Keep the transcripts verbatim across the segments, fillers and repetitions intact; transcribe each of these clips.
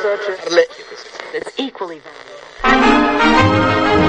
It's equally valuable.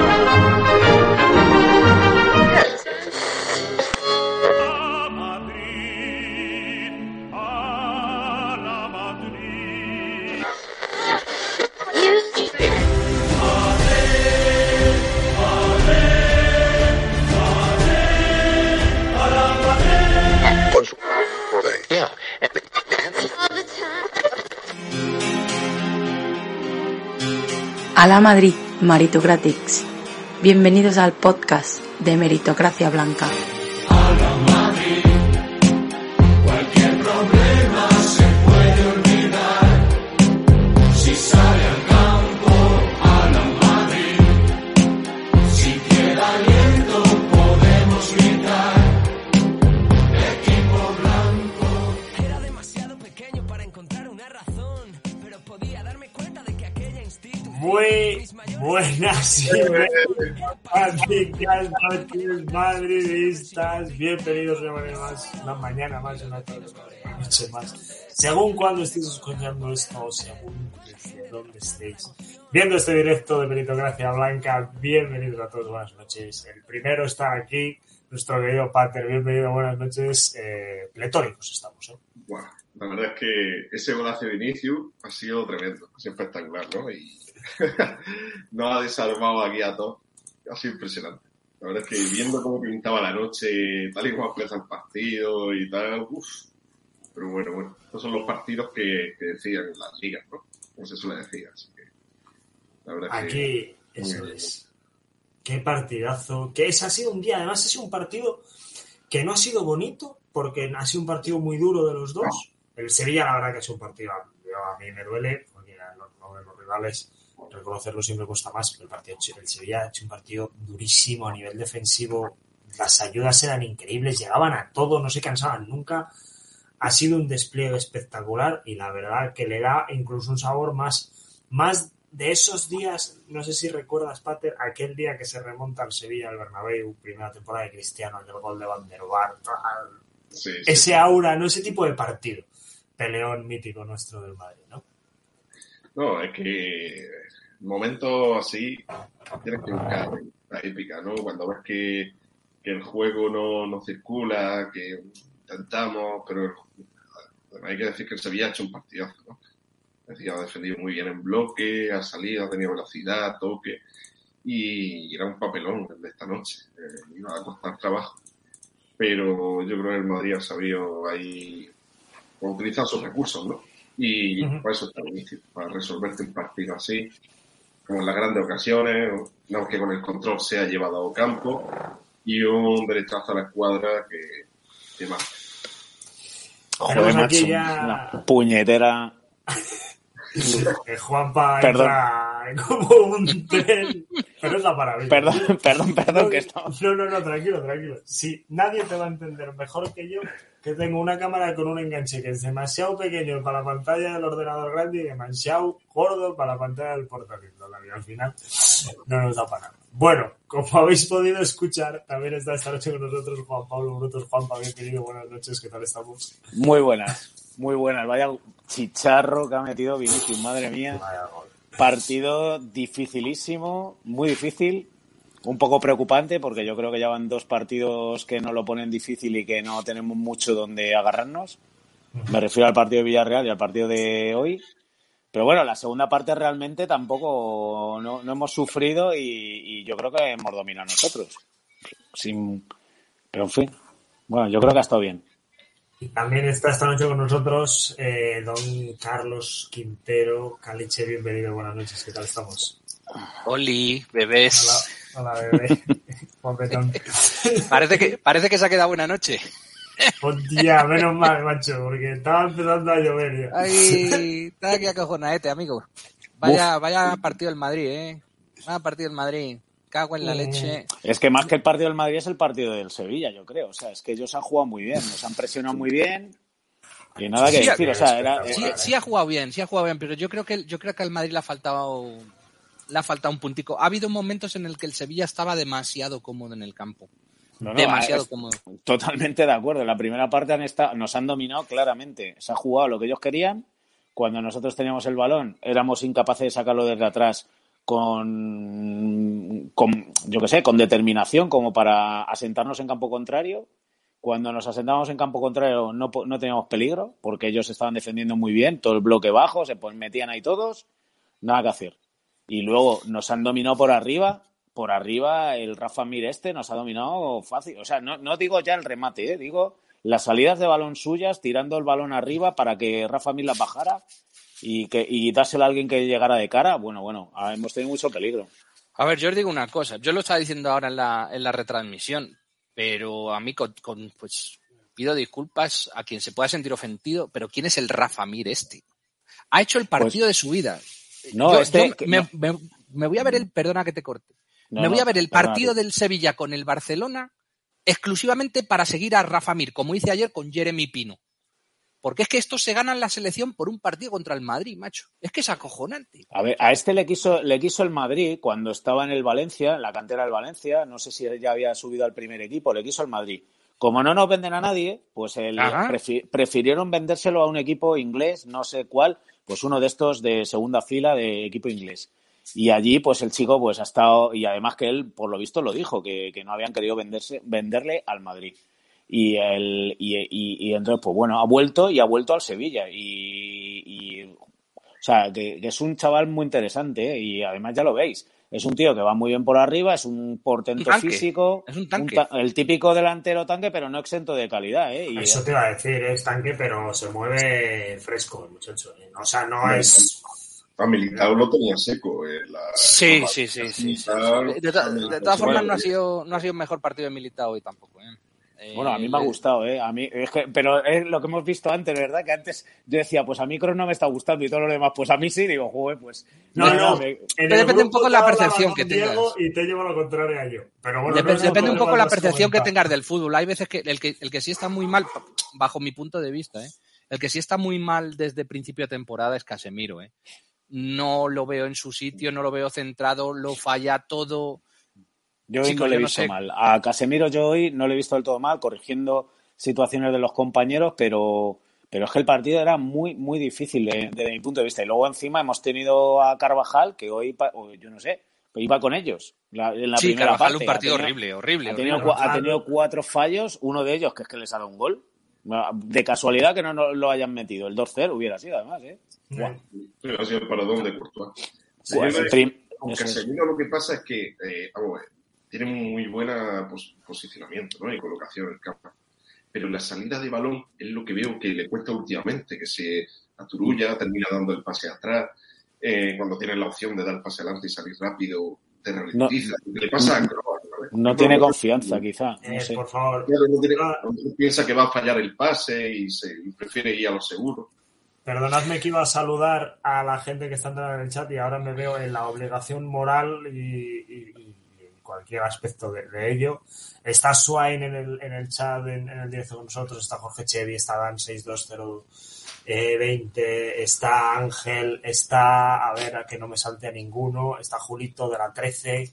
Alá Madrid, Meritocratics. Bienvenidos al podcast de Meritocracia Blanca. Alá Madrid, cualquier problema se puede olvidar si sale al campo. Alá Madrid, si queda aliento podemos gritar. Equipo blanco. Era demasiado pequeño para encontrar una razón, pero podía darme cuenta de que aquella institución... Muy buenas y fantásticas noches madridistas. Bienvenidos una mañana más, una mañana más, una tarde, una noche más. Según cuando estéis escuchando esto o según desde dónde estéis viendo este directo de Meritocracia Blanca, bienvenidos a todos, buenas noches. El primero está aquí, nuestro querido Pater. Bienvenido, buenas noches. Eh, pletóricos estamos, ¿eh? Bueno, la verdad es que ese golazo de inicio ha sido tremendo, ha sido espectacular, ¿no? Y nos ha desarmado aquí a todos. Ha sido impresionante. La verdad es que viendo cómo pintaba la noche, tal y como empieza el partido y tal, uff. Pero bueno, bueno, estos son los partidos que, que decían en las ligas, ¿no? Como se suele decir, así que la verdad es aquí, que... eso es. Qué partidazo. Que es, ha sido un día, además ha sido un partido que no ha sido bonito, porque ha sido un partido muy duro de los dos. El Sevilla, la verdad que es un partido, a mí me duele, porque los, los rivales, reconocerlo siempre cuesta más, pero el partido el Sevilla ha hecho un partido durísimo a nivel defensivo. Las ayudas eran increíbles, llegaban a todo, no se cansaban nunca. Ha sido un despliegue espectacular y la verdad que le da incluso un sabor más, más de esos días. No sé si recuerdas, Pater, aquel día que se remonta al Sevilla al Bernabéu, primera temporada de Cristiano, el gol de Van der Vaart, sí, sí, ese sí. aura, no, ese tipo de partido, peleón mítico nuestro del Madrid, ¿no? No, es que momentos así tienes que buscar la épica, ¿no? Cuando ves que, que el juego no, no circula, que intentamos, pero hay que decir que el Sevilla ha hecho un partidazo, ¿no? Es decir, ha defendido muy bien en bloque, ha salido, ha tenido velocidad, toque, y era un papelón el de esta noche. Eh, iba a costar trabajo. Pero yo creo que el Madrid ha sabido ahí utilizar sus recursos, ¿no? Y uh-huh. Por eso está el inicio, para resolverte un partido así, como en las grandes ocasiones, no que con el control se ha llevado a campo y un derechazo a la escuadra que, que más. Joder, macho, ya... una puñetera. Que Juanpa perdón. Entra como un tren, pero es la maravilla. Perdón, perdón, perdón, no, que esto... No, no, no, tranquilo, tranquilo. Sí, nadie te va a entender mejor que yo que tengo una cámara con un enganche que es demasiado pequeño para la pantalla del ordenador grande y demasiado gordo para la pantalla del portátil. Y al final no nos da para nada. Bueno, como habéis podido escuchar, también está esta noche con nosotros Juan Pablo Brutos. Juanpa, bienvenido, buenas noches, ¿qué tal estamos? Muy buenas, muy buenas. Vaya chicharro que ha metido Vinicius, madre mía. Partido dificilísimo, muy difícil, un poco preocupante porque yo creo que ya van dos partidos que nos lo ponen difícil y que no tenemos mucho donde agarrarnos. Me refiero al partido de Villarreal y al partido de hoy. Pero bueno, la segunda parte realmente tampoco no, no hemos sufrido y, y yo creo que hemos dominado nosotros. Sin, pero en fin, bueno, yo creo que ha estado bien. Y también está esta noche con nosotros eh, don Carlos Quintero. Caliche, bienvenido, buenas noches, ¿qué tal estamos? Oli, bebés. Hola, hola bebé. Popetón. Parece que, parece que se ha quedado buena noche. Hostia, menos mal, macho, porque estaba empezando a llover ya. Ay, está aquí acojonaete, amigo. Vaya, Uf. vaya partido del Madrid, eh. Vaya partido del Madrid. Cago en la leche. Es que más que el partido del Madrid es el partido del Sevilla, yo creo. O sea, es que ellos han jugado muy bien, nos han presionado muy bien y nada que sí, decir. O sea, era, sí, era... sí ha jugado bien, sí ha jugado bien, pero yo creo que yo creo que al Madrid le ha faltado le ha faltado un puntico. Ha habido momentos en el que el Sevilla estaba demasiado cómodo en el campo. No, no, demasiado es, cómodo. Totalmente de acuerdo. En la primera parte han estado, nos han dominado claramente. Se ha jugado lo que ellos querían. cuando nosotros teníamos el balón, éramos incapaces de sacarlo desde atrás con, con yo qué sé, con determinación como para asentarnos en campo contrario. Cuando nos asentábamos en campo contrario no, no teníamos peligro, porque ellos estaban defendiendo muy bien, todo el bloque bajo, se metían ahí todos, nada que hacer. Y luego nos han dominado por arriba, por arriba el Rafa Mir este nos ha dominado fácil. O sea, no, no digo ya el remate, ¿eh? Digo las salidas de balón suyas, tirando el balón arriba para que Rafa Mir la bajara y, que, y dársela a alguien que llegara de cara. Bueno, bueno, hemos tenido mucho peligro. A ver, yo os digo una cosa, yo lo estaba diciendo ahora en la, en la retransmisión, pero a mí con, con, pues pido disculpas a quien se pueda sentir ofendido, pero ¿quién es el Rafa Mir este? Ha hecho el partido pues, de su vida. No, yo, este... yo me, no. Me, me voy a ver el... Perdona que te corte. No, me voy no, a ver el partido perdona. del Sevilla con el Barcelona exclusivamente para seguir a Rafa Mir, como hice ayer con Jeremy Pino. Porque es que estos se ganan la selección por un partido contra el Madrid, macho. Es que es acojonante. A ver, a este le quiso, le quiso el Madrid cuando estaba en el Valencia, en la cantera del Valencia. No sé si ya había subido al primer equipo, le quiso el Madrid. Como no nos venden a nadie, pues el, prefi- prefirieron vendérselo a un equipo inglés, no sé cuál, pues uno de estos de segunda fila de equipo inglés. Y allí, pues el chico pues ha estado, y además que él, por lo visto, lo dijo, que, que no habían querido venderse, venderle al Madrid. Y, el, y, y, y entonces, pues bueno, ha vuelto y ha vuelto al Sevilla. Y, y o sea, que, que es un chaval muy interesante, ¿eh? Y además ya lo veis. Es un tío que va muy bien por arriba, es un portento un físico. Es un tanque. Un ta- el típico delantero tanque, pero no exento de calidad, ¿eh? Y Eso te iba a decir, es tanque, pero se mueve fresco el muchacho. ¿eh? O sea, no es... A Militao lo tenía seco. Eh, la, sí, la, sí, sí, sí, sí, Militao, sí. De, to- de todas formas, no ha sido no ha sido el mejor partido de Militao hoy tampoco, ¿eh? Eh, Bueno, a mí me ha gustado, ¿eh? A mí, es que, pero es lo que hemos visto antes, ¿verdad? Que antes yo decía, pues a mí Kroos no me está gustando y todo lo demás, pues a mí sí, digo, joder, pues... No, no, no, me... pero depende un poco de la percepción que tengas. Y te llevo a lo contrario a yo. Pero bueno, Dep- no depende un poco de la percepción comentar. que tengas del fútbol. Hay veces que el, que el que sí está muy mal, bajo mi punto de vista, ¿eh? El que sí está muy mal desde principio de temporada es Casemiro, ¿eh? No lo veo en su sitio, no lo veo centrado, lo falla todo. Yo hoy Chicos, no le he yo no visto sé. mal. A Casemiro yo hoy no le he visto del todo mal, corrigiendo situaciones de los compañeros, pero, pero es que el partido era muy, muy difícil de- desde mi punto de vista. Y luego encima hemos tenido a Carvajal, que hoy, pa- o yo no sé, que iba con ellos la- en la Sí, primera Carvajal, parte. un partido Ha tenido- horrible, horrible. Ha tenido, horrible. cua- ha tenido cuatro fallos, uno de ellos que es que les ha dado un gol. De casualidad que no no lo hayan metido. El dos cero hubiera sido, además, ¿eh? Buah. Sí, ha sido el paradón de Courtois. Sí, Buah, yo creo prim- que con eso es. Casemiro lo que pasa es que, eh, vamos a ver, tiene muy buena pos- posicionamiento, ¿no? Y colocación en el campo. Pero la salida de balón es lo que veo que le cuesta últimamente, que se aturulla, termina dando el pase atrás. Eh, cuando tiene la opción de dar el pase adelante y salir rápido, te ralentiza. ¿Qué le pasa a Kroos? ¿Vale? No No, tiene no, confianza, quizá. No Eh, sé. por favor. Claro, no tiene- no piensa que va a fallar el pase y, se, y prefiere ir a lo seguro. Perdonadme que iba a saludar a la gente que está entrando en el chat y ahora me veo en la obligación moral y, y- y en cualquier aspecto de, de ello. Está Swain en el, en el chat, en, en el directo con nosotros, está Jorge Chevi, está Dan seis dos cero veinte, está Ángel, está, a ver, a que no me salte a ninguno, está Julito de la trece,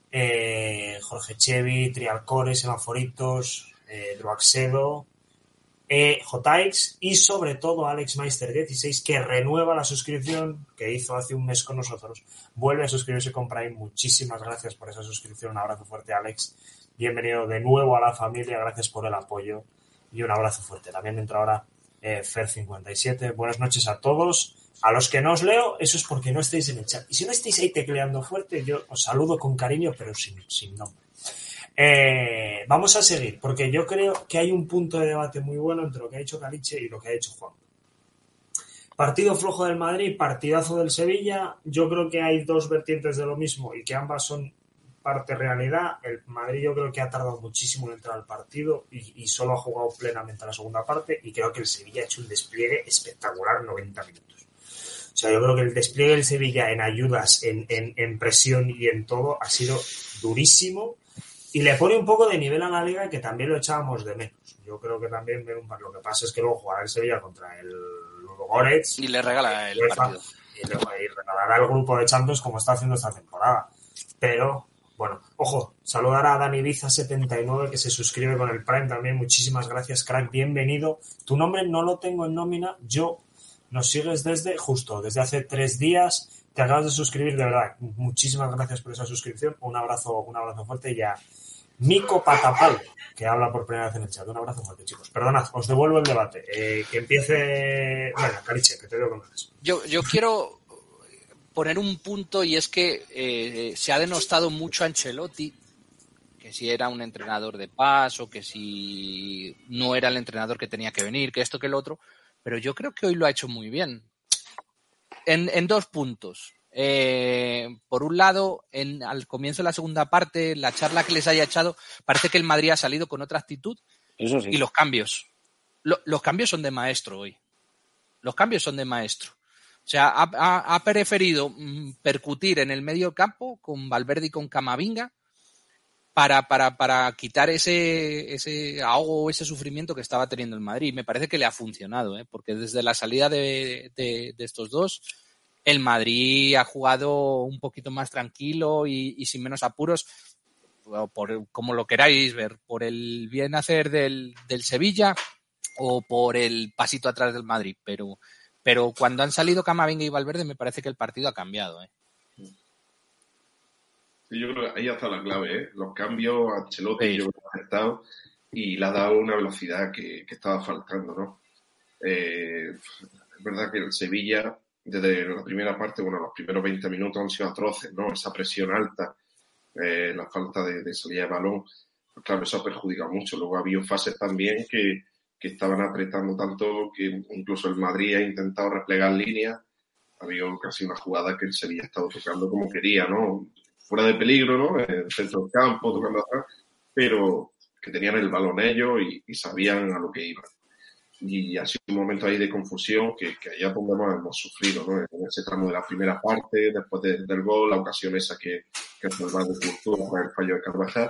eh, Jorge Chevi, Trialcore, Semaforitos, eh, Druaxedo, eh, J X y sobre todo Alex Meister dieciséis, que renueva la suscripción que hizo hace un mes con nosotros, vuelve a suscribirse con Prime. Muchísimas gracias por esa suscripción, un abrazo fuerte, Alex, bienvenido de nuevo a la familia, gracias por el apoyo y un abrazo fuerte. También entra ahora eh, Fer cincuenta y siete, buenas noches a todos. A los que no os leo, eso es porque no estáis en el chat, y si no estáis ahí tecleando fuerte, yo os saludo con cariño pero sin, sin nombre. Eh, vamos a seguir, porque yo creo que hay un punto de debate muy bueno entre lo que ha dicho Caliche y lo que ha dicho Juan. Partido flojo del Madrid, partidazo del Sevilla. Yo creo que hay dos vertientes de lo mismo y que ambas son parte realidad. El Madrid yo creo que ha tardado muchísimo en entrar al partido y, y solo ha jugado plenamente la segunda parte, y creo que el Sevilla ha hecho un despliegue espectacular noventa minutos. O sea, yo creo que el despliegue del Sevilla en ayudas, en, en, en presión y en todo ha sido durísimo. Y le pone un poco de nivel a la liga, que también lo echábamos de menos. Yo creo que también lo que pasa es que luego jugará el Sevilla contra el Ludogorets Y le regala el UEFA, partido. y luego ahí regalará el grupo de Champions como está haciendo esta temporada. Pero, bueno, ojo, saludar a Dani Ibiza setenta y nueve, que se suscribe con el Prime también. Muchísimas gracias, crack, bienvenido. Tu nombre no lo tengo en nómina, yo nos sigues desde, justo, desde hace tres días, te acabas de suscribir, de verdad, muchísimas gracias por esa suscripción, un abrazo, un abrazo fuerte y a Mico Patapal, que habla por primera vez en el chat, un abrazo fuerte, chicos. Perdonad, os devuelvo el debate, eh, que empiece, venga, Cariche, que te veo con ganas. Yo, yo quiero poner un punto y es que eh, se ha denostado mucho a Ancelotti, que si era un entrenador de paso, que si no era el entrenador que tenía que venir, que esto, que el otro, pero yo creo que hoy lo ha hecho muy bien. En, en dos puntos. Eh, por un lado, en, al comienzo de la segunda parte, la charla que les haya echado, parece que el Madrid ha salido con otra actitud. Eso sí. Y los cambios. Lo, los cambios son de maestro hoy. Los cambios son de maestro. O sea, ha, ha, ha preferido mm, percutir en el medio campo con Valverde y con Camavinga para, para, para quitar ese, ese ahogo o ese sufrimiento que estaba teniendo el Madrid. Me parece que le ha funcionado, ¿eh? Porque desde la salida de, de, de estos dos, el Madrid ha jugado un poquito más tranquilo y, y sin menos apuros, por, como lo queráis ver, por el bien hacer del, del Sevilla o por el pasito atrás del Madrid. Pero, pero cuando han salido Camavinga y Valverde, me parece que el partido ha cambiado, ¿eh? Sí, yo creo que ahí está la clave, ¿eh? Los cambios, Ancelotti Sí. yo creo que ha acertado y le ha dado una velocidad que, que estaba faltando, ¿no? Eh, es verdad que el Sevilla, desde la primera parte, bueno, los primeros veinte minutos han sido atroces, ¿no? Esa presión alta, eh, la falta de, de salida de balón, pues claro, eso ha perjudicado mucho. Luego ha habido fases también que, que estaban apretando tanto que incluso el Madrid ha intentado replegar líneas. Ha habido casi una jugada que el Sevilla ha estado tocando como quería, ¿no? Fuera de peligro, ¿no? En el centro del campo, tocando atrás, pero que tenían el balón ellos y, y sabían a lo que iban. Y ha sido un momento ahí de confusión que, que allá donde hemos, hemos sufrido, ¿no? En ese tramo de la primera parte, después de, del gol, la ocasión esa que, que es el bar de Cultura con el fallo de Carvajal.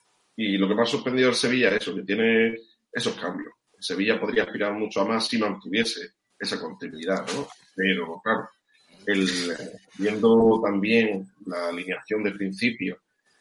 Y lo que me ha sorprendido el Sevilla es eso, que tiene esos cambios. El Sevilla podría aspirar mucho a más si mantuviese esa continuidad, ¿no? Pero, claro, el, viendo también la alineación del principio,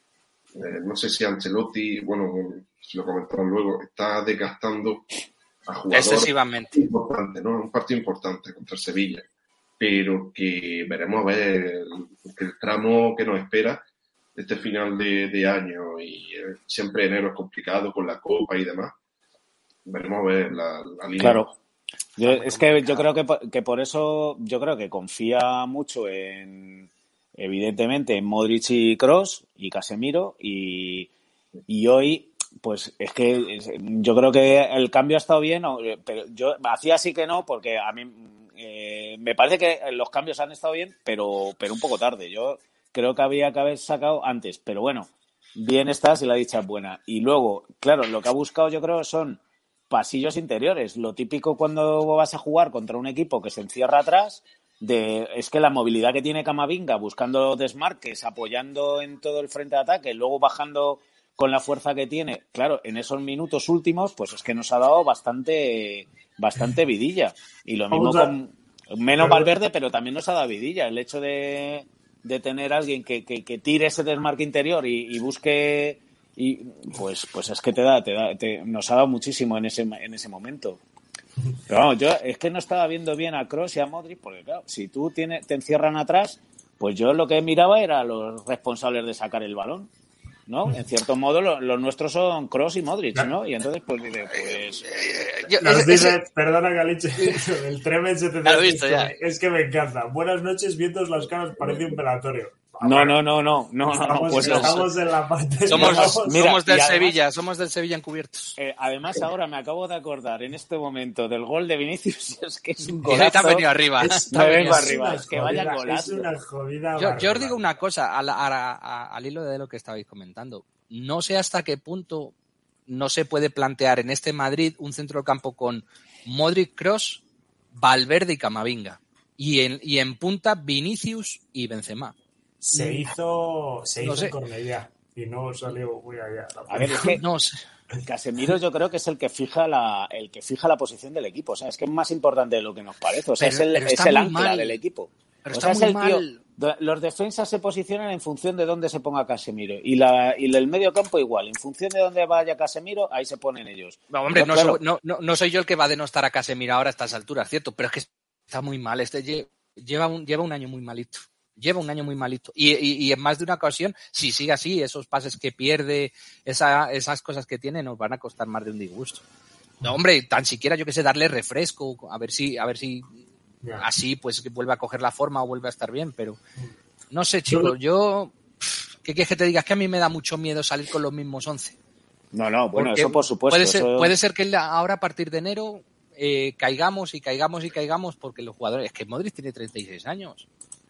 eh, no sé si Ancelotti, bueno, si lo comentamos luego, está desgastando a jugadores Excesivamente. importantes, ¿no? Un partido importante contra el Sevilla, pero que veremos a ver el, el tramo que nos espera este final de, de año y eh, siempre enero es complicado con la Copa y demás. Veremos a ver la, la línea. Claro. Yo, es que yo creo que por, que por eso yo creo que confía mucho en, evidentemente, en Modric y Kroos y Casemiro y, y hoy pues es que yo creo que el cambio ha estado bien, pero yo hacía así que no porque a mí eh, me parece que los cambios han estado bien, pero pero un poco tarde. Yo creo que había que haber sacado antes, pero bueno, bien estás y la dicha es buena. Y luego, claro, lo que ha buscado yo creo son pasillos interiores. Lo típico cuando vas a jugar contra un equipo que se encierra atrás, de, es que la movilidad que tiene Camavinga buscando desmarques, apoyando en todo el frente de ataque, luego bajando con la fuerza que tiene, claro, en esos minutos últimos, pues es que nos ha dado bastante bastante vidilla. Y lo mismo con menos Valverde, pero también nos ha dado vidilla. El hecho de, de tener a alguien que, que, que tire ese desmarque interior y, y busque... Y pues pues es que te da, te da, te, nos ha dado muchísimo en ese en ese momento. Pero vamos, yo es que no estaba viendo bien a Kroos y a Modric, porque claro, si tú tiene, te encierran atrás, pues yo lo que miraba era a los responsables de sacar el balón, ¿no? En cierto modo, lo, los nuestros son Kroos y Modric, ¿no? Y entonces, pues dice, pues... Yo, Nos ese- dice, ese- perdona Galiche, el Tremen Ya lo he visto, ya. es que me encanta. Buenas noches, vientos las caras, parece un velatorio. No, no, no, no, no, no, no, Estamos, pues no. estamos en la parte... somos, estamos- Mira, somos del y además- Sevilla, somos del Sevilla encubiertos. Eh, además, ahora me acabo de acordar en este momento del gol de Vinicius, es que es un Te golazo. han venido arriba. Es- Te han me venido vengo arriba. arriba. es que vaya jodida, golazo. Es una jodida. Yo, yo os barbaridad. digo una cosa, al, a- a- al hilo de lo que estabais comentando. No sé hasta qué punto no se puede plantear en este Madrid un centro del campo con Modric, Kroos, Valverde y Camavinga. Y en, y en punta Vinicius y Benzema. Se hizo, se No hizo sé. en Cornellá y no salió muy allá. la A ver, es que No sé. Casemiro yo creo que es el que fija la el que fija la posición del equipo. O sea, es que es más importante de lo que nos parece. O sea, Pero- es el, pero es está el muy ancla mal. del equipo. Pero o está sea, es muy el tío. mal. do- Los defensas se posicionan en función de dónde se ponga Casemiro. Y, la, y el medio campo igual. En función de dónde vaya Casemiro, ahí se ponen ellos. No, hombre, no, Claro, soy, no, no, no soy yo el que va a denostar a Casemiro ahora a estas alturas, ¿cierto? Pero es que está muy mal. Este lle- lleva un, lleva un año muy malito. Lleva un año muy malito. Y, y, y en más de una ocasión, si sigue así, esos pases que pierde, esa, esas cosas que tiene, nos van a costar más de un disgusto. No, hombre, tan siquiera, yo que sé, darle refresco, a ver si, a ver si Ya. así pues que vuelve a coger la forma o vuelve a estar bien, pero no sé, chicos, yo pff, ¿qué quieres que te diga? Es que a mí me da mucho miedo salir con los mismos once. No, no, bueno, Porque eso por supuesto. Puede ser, eso... puede ser que la- ahora a partir de enero eh, caigamos y caigamos y caigamos porque los jugadores, es que Modric tiene treinta y seis años.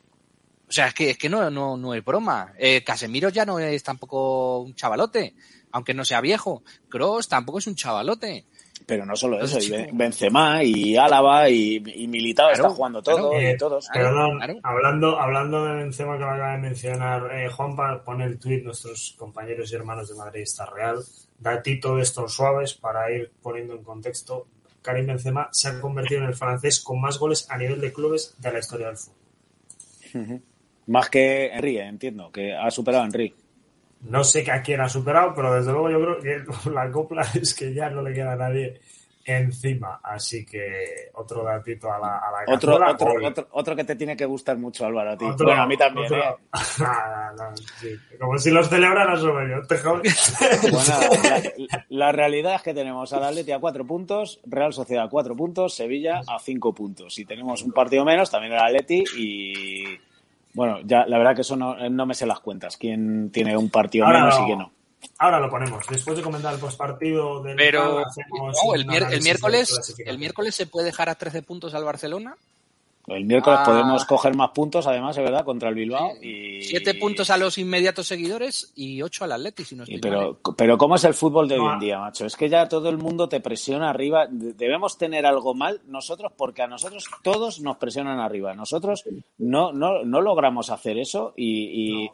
O sea, es que, es que no, no, no es broma. Eh, Casemiro ya no es tampoco un chavalote, aunque no sea viejo. Kroos tampoco es un chavalote. Pero no solo Entonces, eso, y chico- Benzema y Álava y, y Militao Claro, está jugando todo claro. y Eh, todos. Claro, Perdón, claro. hablando, hablando de Benzema que lo acaba de mencionar eh, Juanpa, pone el tuit nuestros compañeros y hermanos de Madridista Real. Datito de estos suaves para ir poniendo en contexto. Karim Benzema se ha convertido en el francés con más goles a nivel de clubes de la historia del fútbol. Ujú. Más que Henry, eh, entiendo, que ha superado a Henry. No sé a quién ha superado, pero desde luego yo creo que la copla es que ya no le queda a nadie encima. Así que otro datito a la, a la Otro, cazuela. otro, Gol. otro, otro que te tiene que gustar mucho, Álvaro, a ti. Otro- bueno, a mí también, otro- ¿eh? Ah, no, sí. Como si los celebraran sobre yo. Te jodes. Bueno, la, la realidad es que tenemos al Atleti a cuatro puntos, Real Sociedad a cuatro puntos, Sevilla a cinco puntos. Y tenemos un partido menos, también el Atleti, y bueno, ya la verdad que eso no, no me sé las cuentas, quién tiene un partido Ahora menos no. y quién no. Ahora lo ponemos. Después de comentar el postpartido del Pero Real, hacemos no, el, un mier- el análisis de miércoles clasificación. el miércoles se puede dejar a trece puntos al Barcelona. El miércoles Ah. podemos coger más puntos, además, es verdad, contra el Bilbao. Y... Siete puntos a los inmediatos seguidores y ocho al Atleti, si no Y estoy mal. pero, pero ¿cómo es el fútbol de hoy No. en día, macho? Es que ya todo el mundo te presiona arriba. De- Debemos tener algo mal nosotros porque a nosotros todos nos presionan arriba. Nosotros no, no, no logramos hacer eso y, y,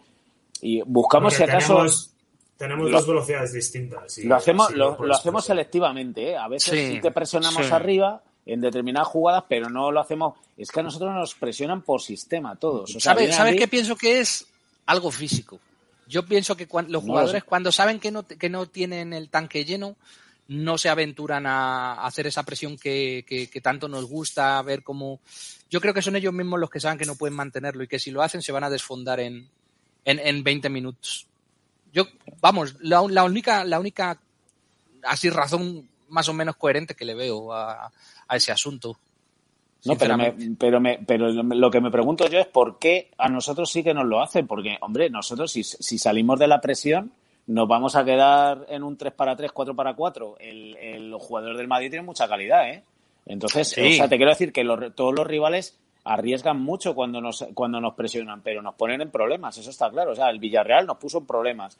y buscamos Porque si acaso... tenemos, tenemos Lo- dos velocidades distintas. y Lo hacemos, así lo, puedes lo hacemos presionar. selectivamente, ¿eh? A veces sí, Sí, que presionamos sí. arriba en determinadas jugadas, pero no lo hacemos... Es que a nosotros nos presionan por sistema todos. O sea, ¿Sabes vienen ¿sabes aquí- qué pienso que es? Algo físico. Yo pienso que cuan- los No lo jugadores sé. cuando saben que no, que no tienen el tanque lleno, no se aventuran a hacer esa presión que, que- que tanto nos gusta, a ver cómo... Yo creo que son ellos mismos los que saben que no pueden mantenerlo y que si lo hacen se van a desfondar en, en, en veinte minutos. Yo, vamos, la, la única, la única así razón más o menos coherente que le veo a, a ese asunto. No, pero, me, sinceramente. pero, me, pero lo que me pregunto yo es por qué a nosotros sí que nos lo hacen. Porque, hombre, nosotros si, si salimos de la presión nos vamos a quedar en un tres para tres, cuatro para cuatro. El, el jugador del Madrid tiene mucha calidad, ¿eh? Entonces, Sí. o sea, te quiero decir que los, todos los rivales arriesgan mucho cuando nos, cuando nos presionan, pero nos ponen en problemas, eso está claro. O sea, el Villarreal nos puso en problemas.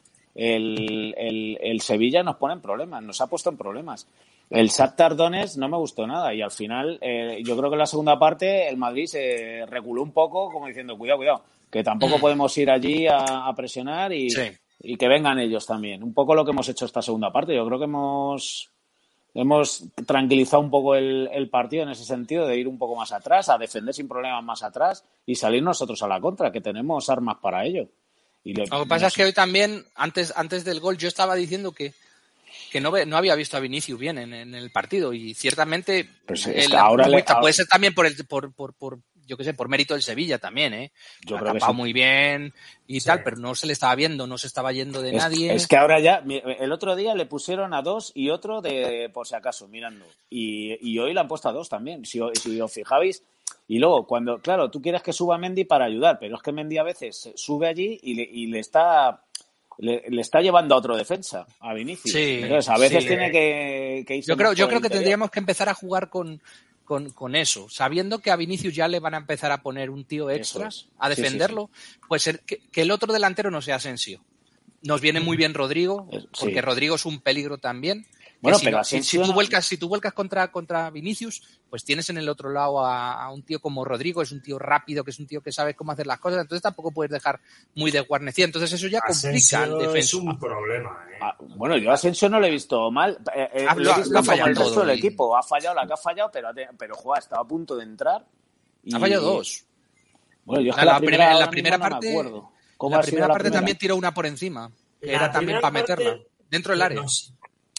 El, el, el Sevilla nos pone en problemas, nos ha puesto en problemas. El Shakhtar Donetsk no me gustó nada y al final eh, yo creo que en la segunda parte el Madrid se reculó un poco como diciendo cuidado, cuidado, que tampoco podemos ir allí a, a presionar y, Sí. y que vengan ellos también. Un poco lo que hemos hecho esta segunda parte. Yo creo que hemos hemos tranquilizado un poco el, el partido en ese sentido de ir un poco más atrás, a defender sin problemas más atrás y salir nosotros a la contra, que tenemos armas para ello. Y le- Lo que pasa no es que sé. hoy también, antes, antes del gol, yo estaba diciendo que, que no, ve- no había visto a Vinicius bien en, en el partido y ciertamente Pues es eh, que la ahora le- vuelta ahora- puede ser también por, el, por, por, por, yo qué sé, por mérito del Sevilla también, ¿eh? Yo ha creo que tapado sí. muy bien y Sí. tal, pero no se le estaba viendo, no se estaba yendo de Es, nadie. es que ahora ya, mi- el otro día le pusieron a dos y otro de por si acaso, mirando. Y, y hoy le han puesto a dos también, si, o- si os fijabais. Y luego, cuando, claro, tú quieres que suba Mendy para ayudar, pero es que Mendy a veces sube allí y le, y le está le, le está llevando a otro defensa, a Vinicius. Sí, Entonces, a veces sí. tiene que, que irse Yo creo, más yo por creo el que interior. tendríamos que empezar a jugar con, con, con eso, sabiendo que a Vinicius ya le van a empezar a poner un tío extra Eso es. a Sí, sí, defenderlo, pues el- que, que el otro delantero no sea Asensio. Nos viene muy bien Rodrigo, Eh, sí. porque Rodrigo es un peligro también. Que Bueno, si, pero no- si- si Asensio tú no- vuelcas, si tú vuelcas contra, contra Vinicius, pues tienes en el otro lado a, a un tío como Rodrigo, es un tío rápido, que es un tío que sabe cómo hacer las cosas, entonces tampoco puedes dejar muy desguarnecido. Entonces eso ya complica Asensio el es defensa. un problema. ¿eh? Ah, bueno, yo a Asensio no le he visto mal. Eh, eh, Ha- lo lo he ha- visto lo ha como fallado el resto todo del y- equipo. Ha fallado la que ha fallado, pero, ha te- pero joder, estaba a punto de entrar. y- Ha fallado dos. Bueno, yo es La, que la, la primera, primera, la ahora primera mismo no me parte, acuerdo. ¿Cómo la ha sido primera la parte primera? también tiró una por encima. que La era también primera para parte- meterla dentro del área. No sé.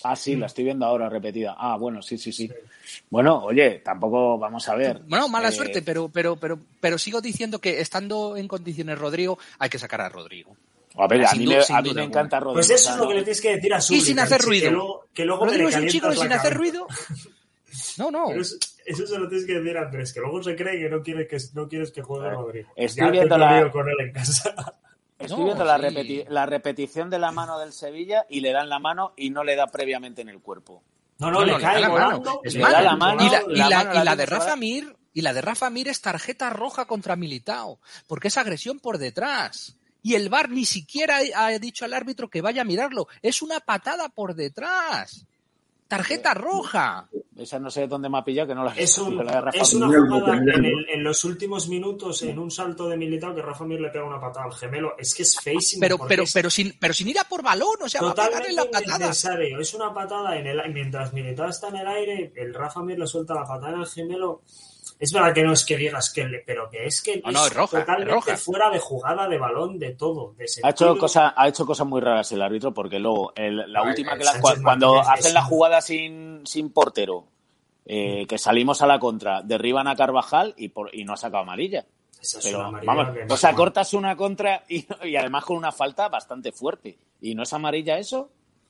Ah, sí, la estoy viendo ahora repetida. Ah, bueno, sí, sí, sí. Bueno, oye, tampoco vamos a ver. Bueno, mala eh, suerte, pero, pero, pero, pero sigo diciendo que estando en condiciones Rodrigo, hay que sacar a Rodrigo. A ver, a Sin mí, duda, me, sin a mí duda me alguna. encanta Rodrigo. Pues eso o sea, es lo no- que le tienes que decir a Y Sully. sin hacer que ruido. luego, que luego te Rodrigo le es un chico calientas sin la hacer cabeza. ruido. No, no. Pero eso, eso se lo tienes que decir a Andrés, que luego se cree que no quieres que, no quieres que juegue Claro. Rodrigo. Estoy Ya viendo tengo la- lío con él en casa. Estoy No, viendo la, sí. repeti- la repetición de la mano del Sevilla y le dan la mano y no le da previamente en el cuerpo. No, no, No, le no, le cae da la volando. mano. Es le mano. da la mano, Y la, y la la- mano y la la de tiene que Rafa dar. Mir, y la de Rafa Mir es tarjeta roja contra Militao, porque es agresión por detrás. Y el V A R ni siquiera ha dicho al árbitro que vaya a mirarlo. Es una patada por detrás. Tarjeta roja. Esa no sé dónde me ha pillado, que no la Es, un, la de Rafa es Mir. una Mirando, jugada en, mirando. el- en los últimos minutos, en un salto de Militao, que Rafa Mir le pega una patada al gemelo. Es que es feísimo. Pero, porque pero, es pero, sin, pero sin ir a por balón, o sea, va a pegarle totalmente la patada. innecesario. Es una patada en el mientras Militao está en el aire, el Rafa Mir le suelta la patada en el gemelo. Es verdad que no es que digas que le, pero que es que No, no, es roja, es totalmente roja. fuera de jugada, de balón, de todo. De Ha hecho, sentido. cosa, ha hecho cosas muy raras el árbitro porque luego el- la Vale, última el que la, Sánchez cuando Martínez hacen es la un- jugada sin, sin portero, eh, que salimos a la contra, derriban a Carvajal y, por, y no ha sacado amarilla. Esa es Pero una amarilla vamos, de o sea, Marcos. cortas una contra y, y además con una falta bastante fuerte. ¿Y no es amarilla eso?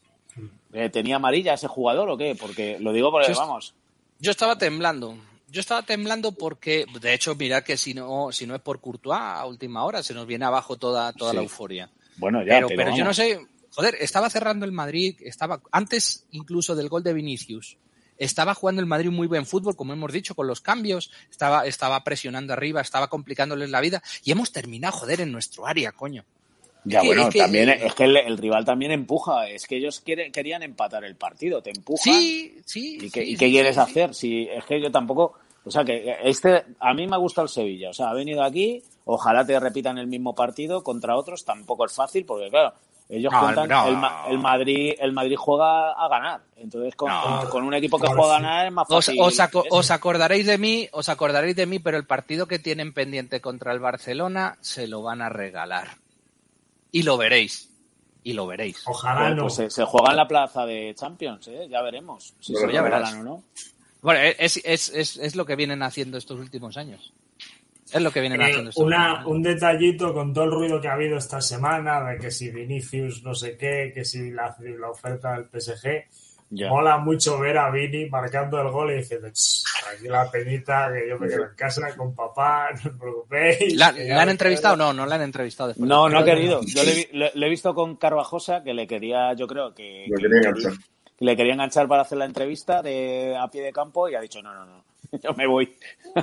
Eh, ¿Tenía amarilla ese jugador o qué? Porque lo digo porque, Sí, es- vamos, Yo estaba temblando. Yo estaba temblando porque, de hecho, mirad que si no, si no es por Courtois a última hora, se nos viene abajo toda, toda Sí. la euforia. bueno, ya, Pero, pero, pero yo no vamos. sé, joder, estaba cerrando el Madrid, estaba antes incluso del gol de Vinicius. Estaba jugando el Madrid muy buen fútbol, como hemos dicho, con los cambios, estaba, estaba presionando arriba, estaba complicándoles la vida y hemos terminado, joder, en nuestro área, coño. Ya, Es que- bueno, es que- también es que el, el rival también empuja. Es que ellos quieren, querían empatar el partido, te empujan. Sí, sí. ¿Y qué, sí, y qué sí, quieres sí, sí. hacer? Si es que yo tampoco, o sea, que este a mí me ha gustado el Sevilla, o sea, ha venido aquí, ojalá te repitan el mismo partido contra otros, tampoco es fácil porque claro, ellos No, cuentan no. el, Ma- el Madrid, el Madrid juega a ganar, entonces con, No. con- con un equipo que Por juega a fin. ganar es más Os, fácil. os, aco- eso. os acordaréis de mí, os acordaréis de mí, pero el partido que tienen pendiente contra el Barcelona se lo van a regalar. Y lo veréis. Y lo veréis. Ojalá Bueno, no. pues se, se juega en la plaza de Champions, ¿eh? Ya veremos si Bueno, se ya lo verás. regalan o no. Bueno, es, es, es, es lo que vienen haciendo estos últimos años. Es lo que vienen Eh, haciendo estos una, últimos años. un detallito con todo el ruido que ha habido esta semana, de que si Vinicius no sé qué, que si la, la oferta del P S G. Ya. Mola mucho ver a Vini marcando el gol y diciendo, "Ch, tranquila peñita, que yo me quedo en casa con papá, no os preocupéis. ¿La, que ¿la ya han me entrevistado? quedo". No, no la han entrevistado. después. No, no ha Creo que querido. no. Yo le, vi- le- le he visto con Carvajosa, que le quería, yo creo que, Lo que- quería que- enganchar. que le quería enganchar para hacer la entrevista de, a pie de campo y ha dicho, no, no, no, yo me voy.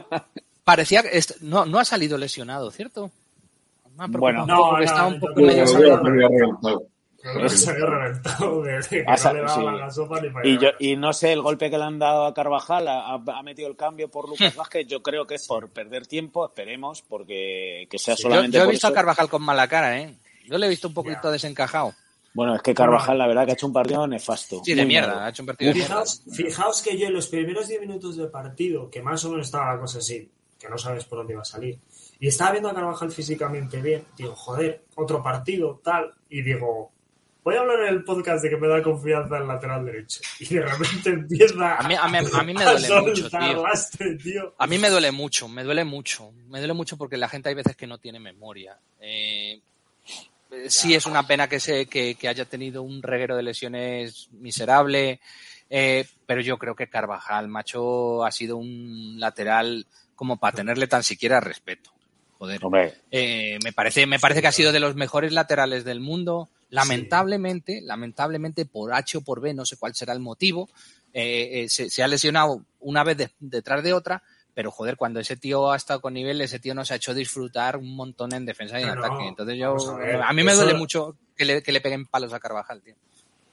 Parecía que est- no, no ha salido lesionado, ¿cierto? Me ha preocupado Bueno. un No, poco, porque no, estaba un yo poco creo medio que Yo se creo había que me había reventado. Creo que se había reventado de, de que Ha sa- no le daban sí. la sopa ni para Y, yo, llevar. y no sé, el golpe que le han dado a Carvajal ha, ha metido el cambio por Lucas Vázquez, yo creo que es por perder tiempo, esperemos, porque que sea Yo, solamente yo he por visto eso. a Carvajal con mala cara, ¿eh? Yo le he visto un poquito desencajado. Bueno, es que Carvajal la verdad que ha hecho un partido nefasto. Sí, de muy mierda, malo. ha hecho un partido de mierda. Fijaos, fijaos que yo en los primeros diez minutos del partido, que más o menos estaba la cosa así, que no sabes por dónde iba a salir, y estaba viendo a Carvajal físicamente bien, digo, joder, otro partido, tal, y digo, voy a hablar en el podcast de que me da confianza el lateral derecho. Y de repente empieza A mí, a mí, a mí me a duele mucho, soltar tío. lastre, tío. A mí me duele mucho, me duele mucho. Me duele mucho porque la gente hay veces que no tiene memoria. Eh, eh, sí es una pena que, se, que, que haya tenido un reguero de lesiones miserable, eh, pero yo creo que Carvajal, macho, ha sido un lateral como para tenerle tan siquiera respeto. Joder. Hombre, Eh, me parece, me parece que ha sido de los mejores laterales del mundo. Lamentablemente, lamentablemente, por H o por B, no sé cuál será el motivo, eh, eh, se, se ha lesionado una vez de- detrás de otra, pero joder, cuando ese tío ha estado con nivel, ese tío nos ha hecho disfrutar un montón en defensa y en Pero ataque. no, Entonces yo, vamos a ver, a mí me eso- duele mucho que le, que le peguen palos a Carvajal, tío.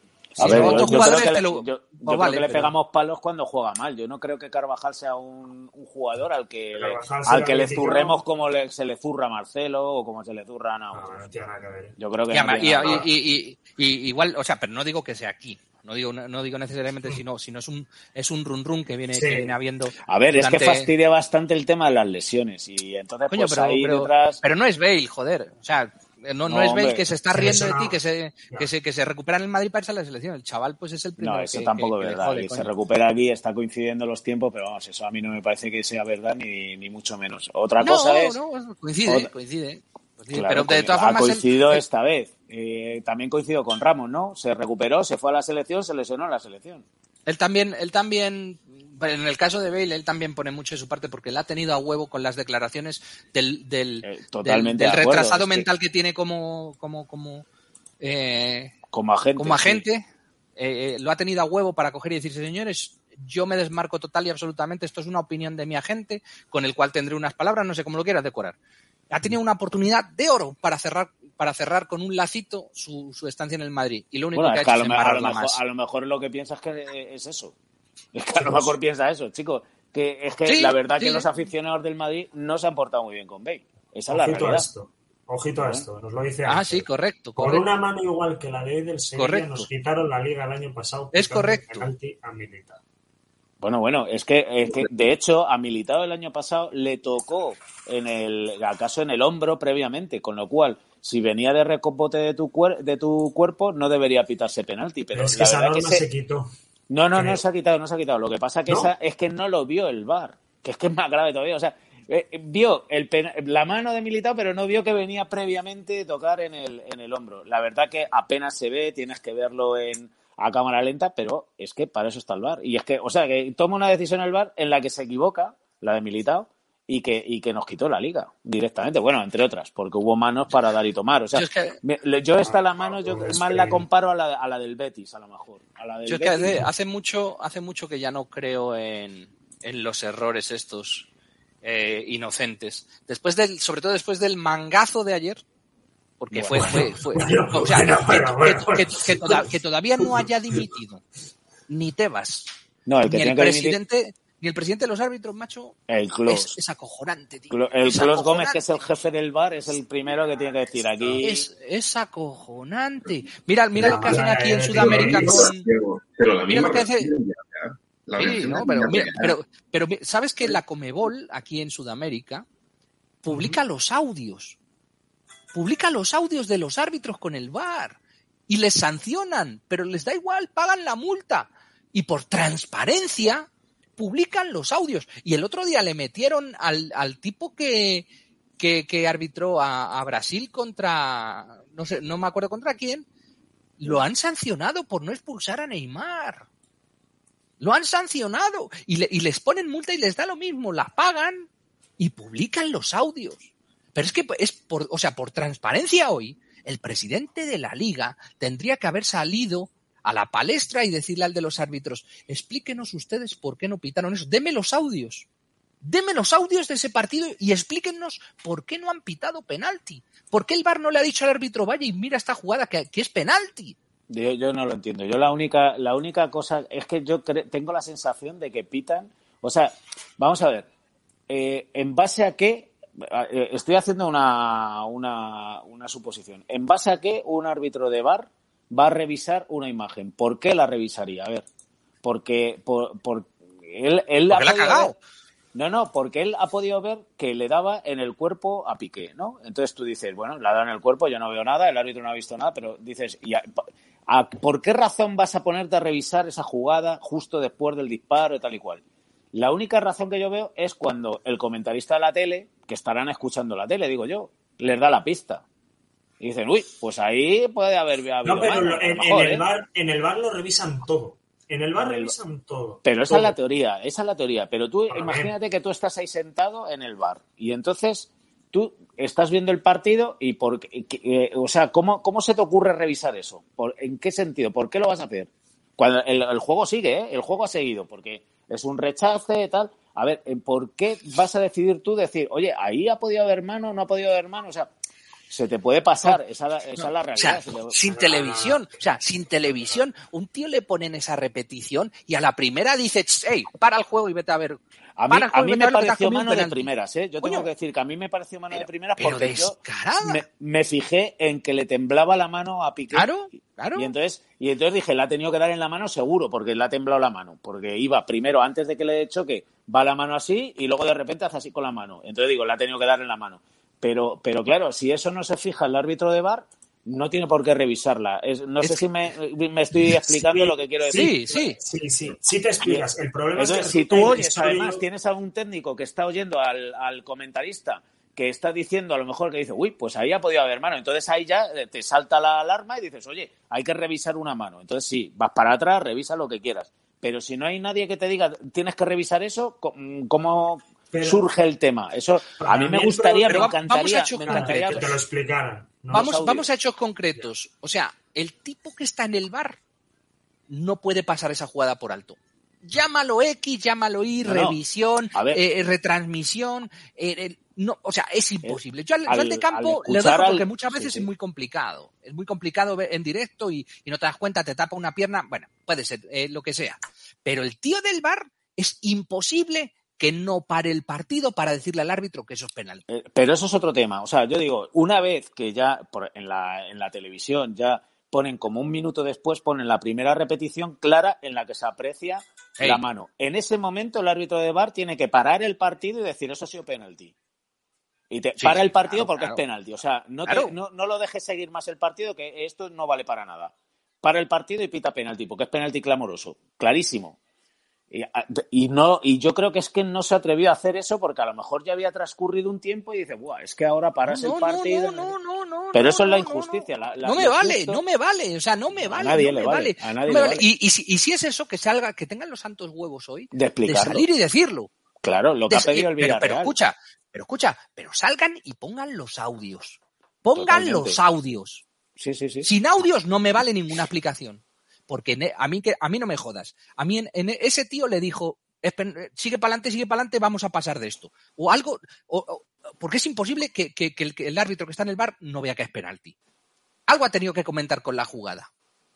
a Sí, ver, otros yo, yo creo jugadores que, te le, lo- yo- yo pues creo vale, que le pero- pegamos palos cuando juega mal. Yo no creo que Carvajal sea un, un jugador al que, le- Carvajal se al le que ha le criticado. zurremos como le- se le zurra a Marcelo o como se le zurra a No, otros. no tiene nada que ver. Yo creo que Y, no ama- tiene y- nada que ver. y- y- y- y igual, o sea, pero no digo que sea aquí. No digo, no digo necesariamente, sino, sino es un, es un run run que viene, Sí. que viene habiendo. A ver, es que durante- fastidia bastante el tema de las lesiones y entonces Coño, pues pero, ahí pero- detrás... pero no es Bale, joder. O sea, No, no, No, es Bale hombre, que se está se riendo de lesionaba. ti, que se, Ya. que se, que se recupera en el Madrid para irse a la selección. El chaval, pues es el primero No, eso que, tampoco que- es que le verdad. jode, Que se coño. recupera aquí, está coincidiendo los tiempos, pero vamos, eso a mí no me parece que sea verdad ni, ni mucho menos. Otra No, cosa es... no, coincide, otra- coincide. coincide. Claro, pero de co- todas ha formas, él- coincidido él- esta vez. Eh, también coincidió con Ramos, ¿no? Se recuperó, se fue a la selección, se lesionó en la selección. Él también, él también, en el caso de Bale, él también pone mucho de su parte porque él ha tenido a huevo con las declaraciones del, del, Eh, del- totalmente del de acuerdo, retrasado es que- mental que tiene como, como, como, eh, Como agente. como sí. agente. Eh, eh, lo ha tenido a huevo para coger y decirse, señores, yo me desmarco total y absolutamente, esto es una opinión de mi agente, con el cual tendré unas palabras, no sé cómo lo quieras decorar. Ha tenido una oportunidad de oro para cerrar para cerrar con un lacito su, su estancia en el Madrid. Y lo único Bueno, que ha es que hecho a lo, es me- a, lo embarrarla mejor, más. a lo mejor lo que piensa es que es eso. Es que a lo mejor piensa eso, chicos. Que es que Sí, la verdad sí. que los aficionados del Madrid no se han portado muy bien con Bale. Esa es la Ojito a realidad. esto. Ojito a esto, nos lo dice Ah, Ángel. sí, correcto. Por correcto. una mano igual que la de del Sevilla Correcto. nos quitaron la liga el año pasado. Es quitando correcto. el penalti a Militao. Bueno, bueno, es que, es que de hecho a Militao el año pasado le tocó en el acaso en el hombro previamente, con lo cual si venía de recopote de tu cuer- de tu cuerpo no debería pitarse penalti, pero Pero es que la esa verdad norma que se... se- quitó. no, no, no creo. se ha quitado, no se ha quitado. Lo que pasa que ¿No? esa es que no lo vio el V A R, que es que es más grave todavía, o sea, eh, vio el pen- la mano de Militao, pero no vio que venía previamente tocar en el en el hombro. La verdad que apenas se ve, tienes que verlo en a cámara lenta, pero es que para eso está el V A R. Y es que, o sea, que toma una decisión el V A R en la que se equivoca, la de Militao, y que, y que nos quitó la liga directamente. Bueno, entre otras, porque hubo manos para dar y tomar. O sea, Yo es que- me- le- yo esta la mano, yo Joder, más la Spain. comparo a la, a la del Betis, a lo mejor. A la del Yo es que Betis. hace, hace mucho, hace mucho que ya no creo en, en los errores estos eh, inocentes. Después del, sobre todo después del mangazo de ayer, porque fue, Bueno, fue, fue, bueno, o sea, bueno, que, bueno, que- bueno, que- bueno. que toda- que todavía no haya dimitido ni Tebas, No, el que ni tiene el que dimitir, presidente, ni el presidente de los árbitros, macho, el Clos. es, es acojonante, tío. Clo- El Es Clos Gómez, que acojonante. es el jefe del V A R, es el primero que tiene que decir aquí. Es, es acojonante. Mira, mira lo que La hacen mala aquí en de Sudamérica Dios. con, Pero, pero la Mira misma lo que hace- reacción ya, ya. La Sí, reacción no, es pero, ya mira, ya. pero, pero mi- ¿sabes que la Comebol, aquí en Sudamérica, publica los audios? Publica los audios de los árbitros con el V A R y les sancionan, pero les da igual, pagan la multa. Y por transparencia publican los audios. Y el otro día le metieron al, al tipo que, que, que arbitró a, a Brasil contra, no sé, no me acuerdo contra quién, lo han sancionado por no expulsar a Neymar. Lo han sancionado y, le- y les ponen multa y les da lo mismo, la pagan y publican los audios. Pero es que es por, o sea, por transparencia hoy, el presidente de la liga tendría que haber salido a la palestra y decirle al de los árbitros, explíquenos ustedes por qué no pitaron eso, deme los audios. Deme los audios de ese partido y explíquennos por qué no han pitado penalti. ¿Por qué el V A R no le ha dicho al árbitro, vaya y mira esta jugada que, que es penalti? Yo, yo no lo entiendo. Yo la única, la única cosa es que yo cre- tengo la sensación de que pitan. O sea, vamos a ver. eh, ¿En base a qué? eh, Estoy haciendo una, una, una suposición. ¿En base a qué un árbitro de V A R va a revisar una imagen? ¿Por qué la revisaría? A ver. Porque por, por, él, él Porque la ha podido cagado. ver- No, no, porque él ha podido ver que le daba en el cuerpo a Piqué, ¿no? Entonces tú dices, bueno, le ha dado en el cuerpo, yo no veo nada, el árbitro no ha visto nada, pero dices, ¿y a, a- ¿por qué razón vas a ponerte a revisar esa jugada justo después del disparo y tal y cual? La única razón que yo veo es cuando el comentarista de la tele, que estarán escuchando la tele, digo yo, les da la pista. Y dicen, uy, pues ahí puede haber habido No, pero mano, lo- a lo en, mejor, en el ¿eh? V A R, en el V A R lo revisan todo. En el V A R En el- revisan todo. Pero esa todo. es la teoría, esa es la teoría. Pero tú Bueno, imagínate que tú estás ahí sentado en el bar y entonces tú estás viendo el partido y por qué- que- eh, o sea, ¿cómo, cómo se te ocurre revisar eso? ¿Por, ¿En qué sentido? ¿Por qué lo vas a hacer? Cuando el, el juego sigue, ¿eh? El juego ha seguido porque es un rechace y tal. A ver, eh, ¿por qué vas a decidir tú decir, oye, ahí ha podido haber mano, no ha podido haber mano? O sea, se te puede pasar, esa, esa es la O sea, realidad. Se te- sin televisión, o sea, sin televisión, un tío le ponen esa repetición y a la primera dice, hey, para el juego y vete a ver. A mí, Para el a juego y mí vete me ver lo que te has pareció comido un mano de penalti. primeras, ¿eh? Yo Coño, tengo que decir que a mí me pareció mano de primeras pero porque yo descarada. me, me fijé en que le temblaba la mano a Piqué. Claro, claro. Y entonces, y entonces dije, la ha tenido que dar en la mano seguro, porque le ha temblado la mano. Porque iba primero, antes de que le choque, va la mano así y luego de repente hace así con la mano. Entonces digo, la ha tenido que dar en la mano. Pero, pero claro, si eso no se fija el árbitro de V A R, no tiene por qué revisarla. Es, no es sé que... si me, me estoy explicando sí, lo que quiero decir. Sí, sí. Sí, sí, sí te explicas. El problema Entonces, es que... si tú oyes, estoy... además, tienes a un técnico que está oyendo al, al comentarista que está diciendo, a lo mejor que dice, uy, pues ahí ha podido haber mano. Entonces ahí ya te salta la alarma y dices, oye, hay que revisar una mano. Entonces sí, vas para atrás, revisa lo que quieras. Pero si no hay nadie que te diga, tienes que revisar eso, ¿cómo pero, surge el tema? Eso a mí me gustaría, me encantaría, me encantaría que te lo explicaran. ¿no? Vamos, vamos a hechos concretos. O sea, el tipo que está en el V A R no puede pasar esa jugada por alto. Llámalo X, llámalo Y, no, revisión, eh, retransmisión, eh, eh, no, o sea, es imposible. Yo al, al, yo al de campo al le doy porque al... muchas veces sí, sí. es muy complicado. Es muy complicado ver en directo y, y no te das cuenta, te tapa una pierna, bueno, puede ser eh, lo que sea. Pero el tío del V A R es imposible que no pare el partido para decirle al árbitro que eso es penal. Eh, pero eso es otro tema. O sea, yo digo, una vez que ya por, en, la, en la televisión ya ponen como un minuto después, ponen la primera repetición clara en la que se aprecia hey. la mano. En ese momento el árbitro de V A R tiene que parar el partido y decir, eso ha sido penalti. Y te sí, para el partido claro, porque claro. es penalti. O sea, no, claro. te, no, no lo dejes seguir más el partido, que esto no vale para nada. Para el partido y pita penalti, porque es penalti clamoroso. Clarísimo. Y, y no y yo creo que es que no se atrevió a hacer eso porque a lo mejor ya había transcurrido un tiempo y dice, buah, es que ahora paras no, no, el partido. No, no, no, no. Pero eso no, es la no, injusticia. No, no. La, la, no me vale, justo... no me vale. O sea, no me vale. A nadie no le me vale. vale. A nadie no le vale. vale. Y, y, si, y si es eso, que salga, que tengan los santos huevos hoy de, de salir y decirlo. Claro, lo que de, ha pedido el Villarreal. Pero, pero escucha, pero escucha, pero salgan y pongan los audios. Pongan Totalmente. los audios. Sí, sí, sí. Sin audios no me vale ninguna explicación. Porque a mí, que, a mí no me jodas. A mí en, en ese tío le dijo, sigue para adelante, sigue para adelante, vamos a pasar de esto. O algo, o, o, porque es imposible que, que, que, el, que el árbitro que está en el V A R no vea que es penalti. Algo ha tenido que comentar con la jugada.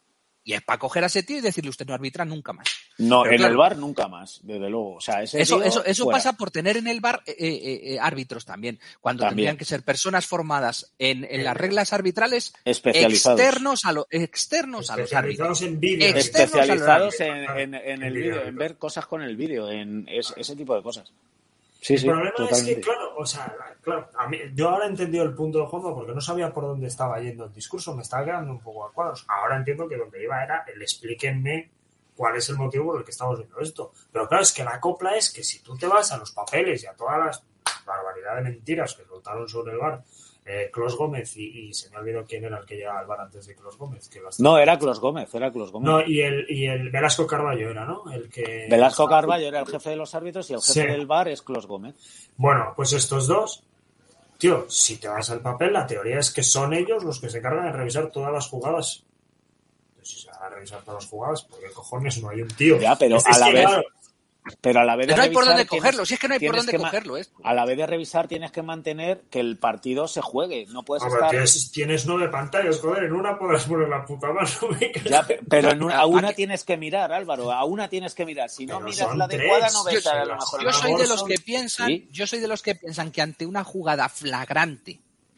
Y es para coger a ese tío y decirle, usted no arbitra nunca más. No, pero en claro, el V A R nunca más, desde luego. O sea, ese eso tío, eso, eso fuera. pasa por tener en el V A R eh, eh, eh, árbitros también, cuando también. tendrían que ser personas formadas en, en las reglas arbitrales especializados. externos a, lo, externos a los árbitros. En vídeo. Especializados en, en, en el vídeo, en ver cosas con el vídeo, en es, ese tipo de cosas. Sí, el sí, problema totalmente. es que, claro, o sea, claro, a mí, yo ahora he entendido el punto de Juanma porque no sabía por dónde estaba yendo el discurso, me estaba quedando un poco a cuadros. Ahora entiendo que donde iba era el explíquenme cuál es el motivo por el que estamos viendo esto. Pero claro, es que la copla es que si tú te vas a los papeles y a todas las barbaridad de mentiras que soltaron sobre el V A R, eh, Clos Gómez y, y se me olvidó quién era el que llegaba al V A R antes de Clos Gómez. Que no, era Clos Gómez, era Clos Gómez. No, y el, y el Velasco Carballo era, ¿no? El que Velasco Carballo era el jefe de los árbitros y el jefe sí. del V A R es Clos Gómez. Bueno, pues estos dos, tío, si te vas al papel, la teoría es que son ellos los que se encargan de revisar todas las jugadas. Pues si se van a revisar todas las jugadas, ¿por qué cojones no hay un tío? Ya, pero es a la que, vez... Claro, Pero a la vez de no hay por dónde tienes, cogerlo, si es que no hay por dónde cogerlo. ¿eh? A la vez de revisar tienes que mantener que el partido se juegue. No puedes no, estar... Tienes, tienes nueve pantallas, joder, en una podrás poner la puta mano. Ya, pero en una, a una tienes que mirar, Álvaro, a una tienes que mirar. Si no pero miras la adecuada no ves a lo mejor. Yo soy de los que piensan, ¿sí? yo soy de los que piensan que ante una jugada flagrante,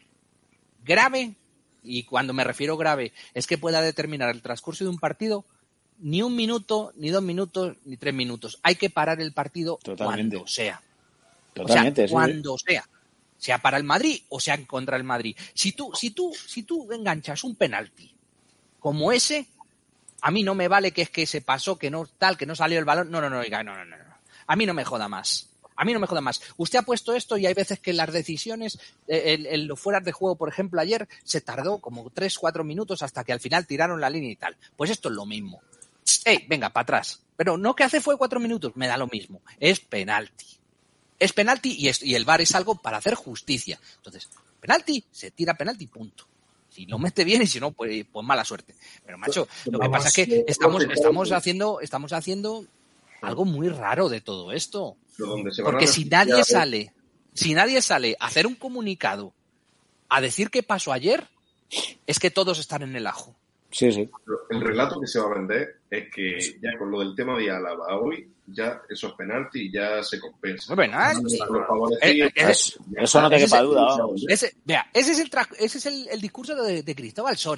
grave, y cuando me refiero grave, es que pueda determinar el transcurso de un partido, ni un minuto, ni dos minutos, ni tres minutos. Hay que parar el partido Totalmente. cuando sea. Totalmente, o sea, cuando sí. sea. Sea para el Madrid o sea contra el Madrid. Si tú, si tú, si tú enganchas un penalti como ese, a mí no me vale que es que se pasó, que no tal, que no salió el balón. No, no, no, no, no, no, no. A mí no me joda más. A mí no me joda más. Usted ha puesto esto y hay veces que las decisiones, en eh, los fueras de juego, por ejemplo, ayer se tardó como tres, cuatro minutos hasta que al final tiraron la línea y tal. Pues esto es lo mismo. ¡Ey, venga, para atrás! Pero no que hace fue cuatro minutos, me da lo mismo. Es penalti. Es penalti y, es, y el V A R es algo para hacer justicia. Entonces, penalti, se tira penalti, punto. Si lo mete bien y si no, pues, pues mala suerte. Pero, macho, lo que pasa es que estamos, estamos haciendo, estamos haciendo algo muy raro de todo esto. Porque si nadie sale, si nadie sale a hacer un comunicado, a decir qué pasó ayer, es que todos están en el ajo. Sí, sí. El relato que se va a vender es que ya con lo del tema de Álava hoy, ya eso es penalti y ya se compensa. No, penalti. Eh, es, eso no te quepa duda. Vamos. Ese, vea, ese es el, tra- ese es el, el discurso de, de Cristóbal Soria.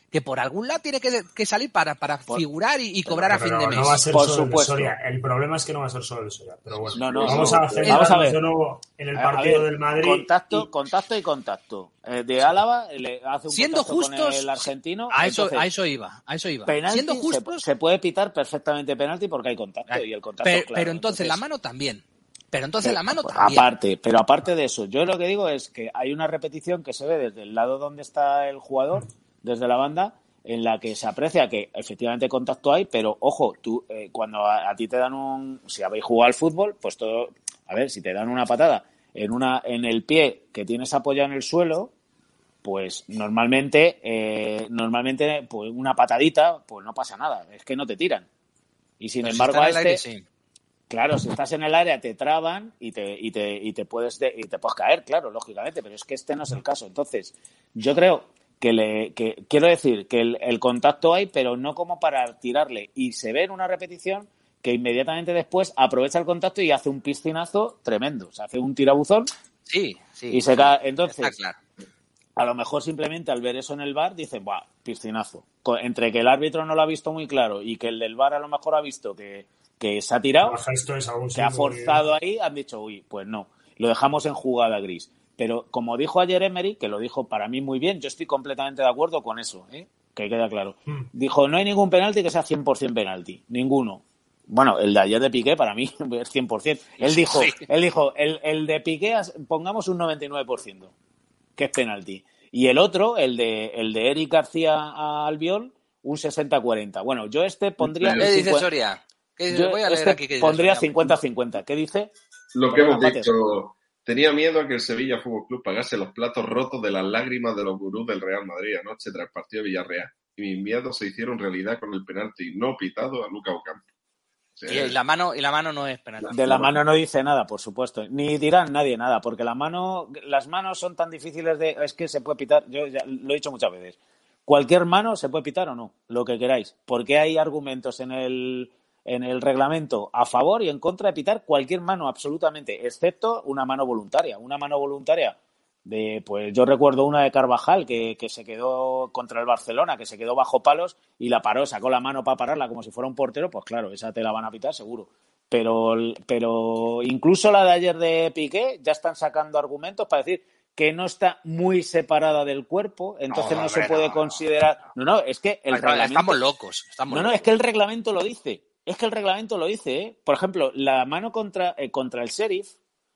que por algún lado tiene que, que salir para, para Por, figurar y, y cobrar a fin de mes. No va a ser por solo supuesto. el Soria. El problema es que no va a ser solo el Soria. Pero bueno, no, no, vamos, no, a hacer vamos a ver. de nuevo en el A partido ver, del Madrid. Contacto, y... contacto y contacto. Eh, de Álava le hace un Siendo contacto justos, con el argentino. a eso, entonces, a eso iba, a eso iba. penalti Siendo justos, se, se puede pitar perfectamente penalti porque hay contacto Ay, y el contacto pero, claro, pero entonces, entonces la mano también. Pero entonces pero, la mano también. Aparte, pero aparte de eso, yo lo que digo es que hay una repetición que se ve desde el lado donde está el jugador, desde la banda, en la que se aprecia que efectivamente contacto hay, pero ojo, tú eh, cuando a, a ti te dan un, si habéis jugado al fútbol, pues todo, a ver, si te dan una patada en una en el pie que tienes apoyado en el suelo, pues normalmente, eh, normalmente, pues una patadita, pues no pasa nada, es que no te tiran. Y sin Pero embargo si a está en este, el aire, sí. claro, si estás en el área te traban y te y te y te puedes de, y te puedes caer, claro, lógicamente, pero es que este no es el caso. Entonces, yo creo que le que quiero decir que el, el contacto hay, pero no como para tirarle, y se ve en una repetición que inmediatamente después aprovecha el contacto y hace un piscinazo tremendo, o sea, hace un tirabuzón Sí, sí. y se cae. Entonces, Está claro. a lo mejor simplemente al ver eso en el V A R dicen, ¡buah, piscinazo! Co- Entre que el árbitro no lo ha visto muy claro y que el del V A R a lo mejor ha visto que, que se ha tirado, Baja, esto es algo que ha muy- forzado ahí, han dicho, uy, pues no, lo dejamos en jugada gris. Pero como dijo ayer Emery, que lo dijo para mí muy bien, yo estoy completamente de acuerdo con eso, ¿eh? Que queda claro. Mm. Dijo, no hay ningún penalti que sea cien por ciento penalti, ninguno. Bueno, el de ayer de Piqué para mí es cien por ciento. Él dijo, Sí. él dijo, el, el de Piqué as- pongamos un noventa y nueve por ciento, que es penalti. Y el otro, el de el de Eric García a Albiol, un sesenta cuarenta. Bueno, yo este pondría... ¿Qué dice cincuenta Soria? ¿Qué dice? yo Voy a leer este aquí qué dice pondría Soria. cincuenta cincuenta. ¿Qué dice? Lo que Perdona, hemos Mates. dicho, tenía miedo a que el Sevilla Fútbol Club pagase los platos rotos de las lágrimas de los gurús del Real Madrid anoche tras el partido de Villarreal. Y mis miedos se hicieron realidad con el penalti no pitado a Luca Ocampo. O sea, Y la mano, y la mano no es penalti. De la mano no dice nada, por supuesto. Ni dirán nadie nada, porque la mano, las manos son tan difíciles de... Es que se puede pitar, yo ya lo he dicho muchas veces. Cualquier mano se puede pitar o no, lo que queráis. Porque hay argumentos en el, en el reglamento a favor y en contra de pitar cualquier mano, absolutamente, excepto una mano voluntaria. Una mano voluntaria de, pues yo recuerdo una de Carvajal que, que se quedó contra el Barcelona, que se quedó bajo palos y la paró, sacó la mano para pararla como si fuera un portero, pues claro, esa te la van a pitar seguro. Pero, pero incluso la de ayer de Piqué ya están sacando argumentos para decir que no está muy separada del cuerpo, entonces no, No, se hombre, puede no, considerar... No, no, es que el Ay, no, reglamento... Estamos locos. Estamos No, no, locos. es que el reglamento lo dice. Es que el reglamento lo dice, ¿eh? Por ejemplo, la mano contra, eh, contra el Sheriff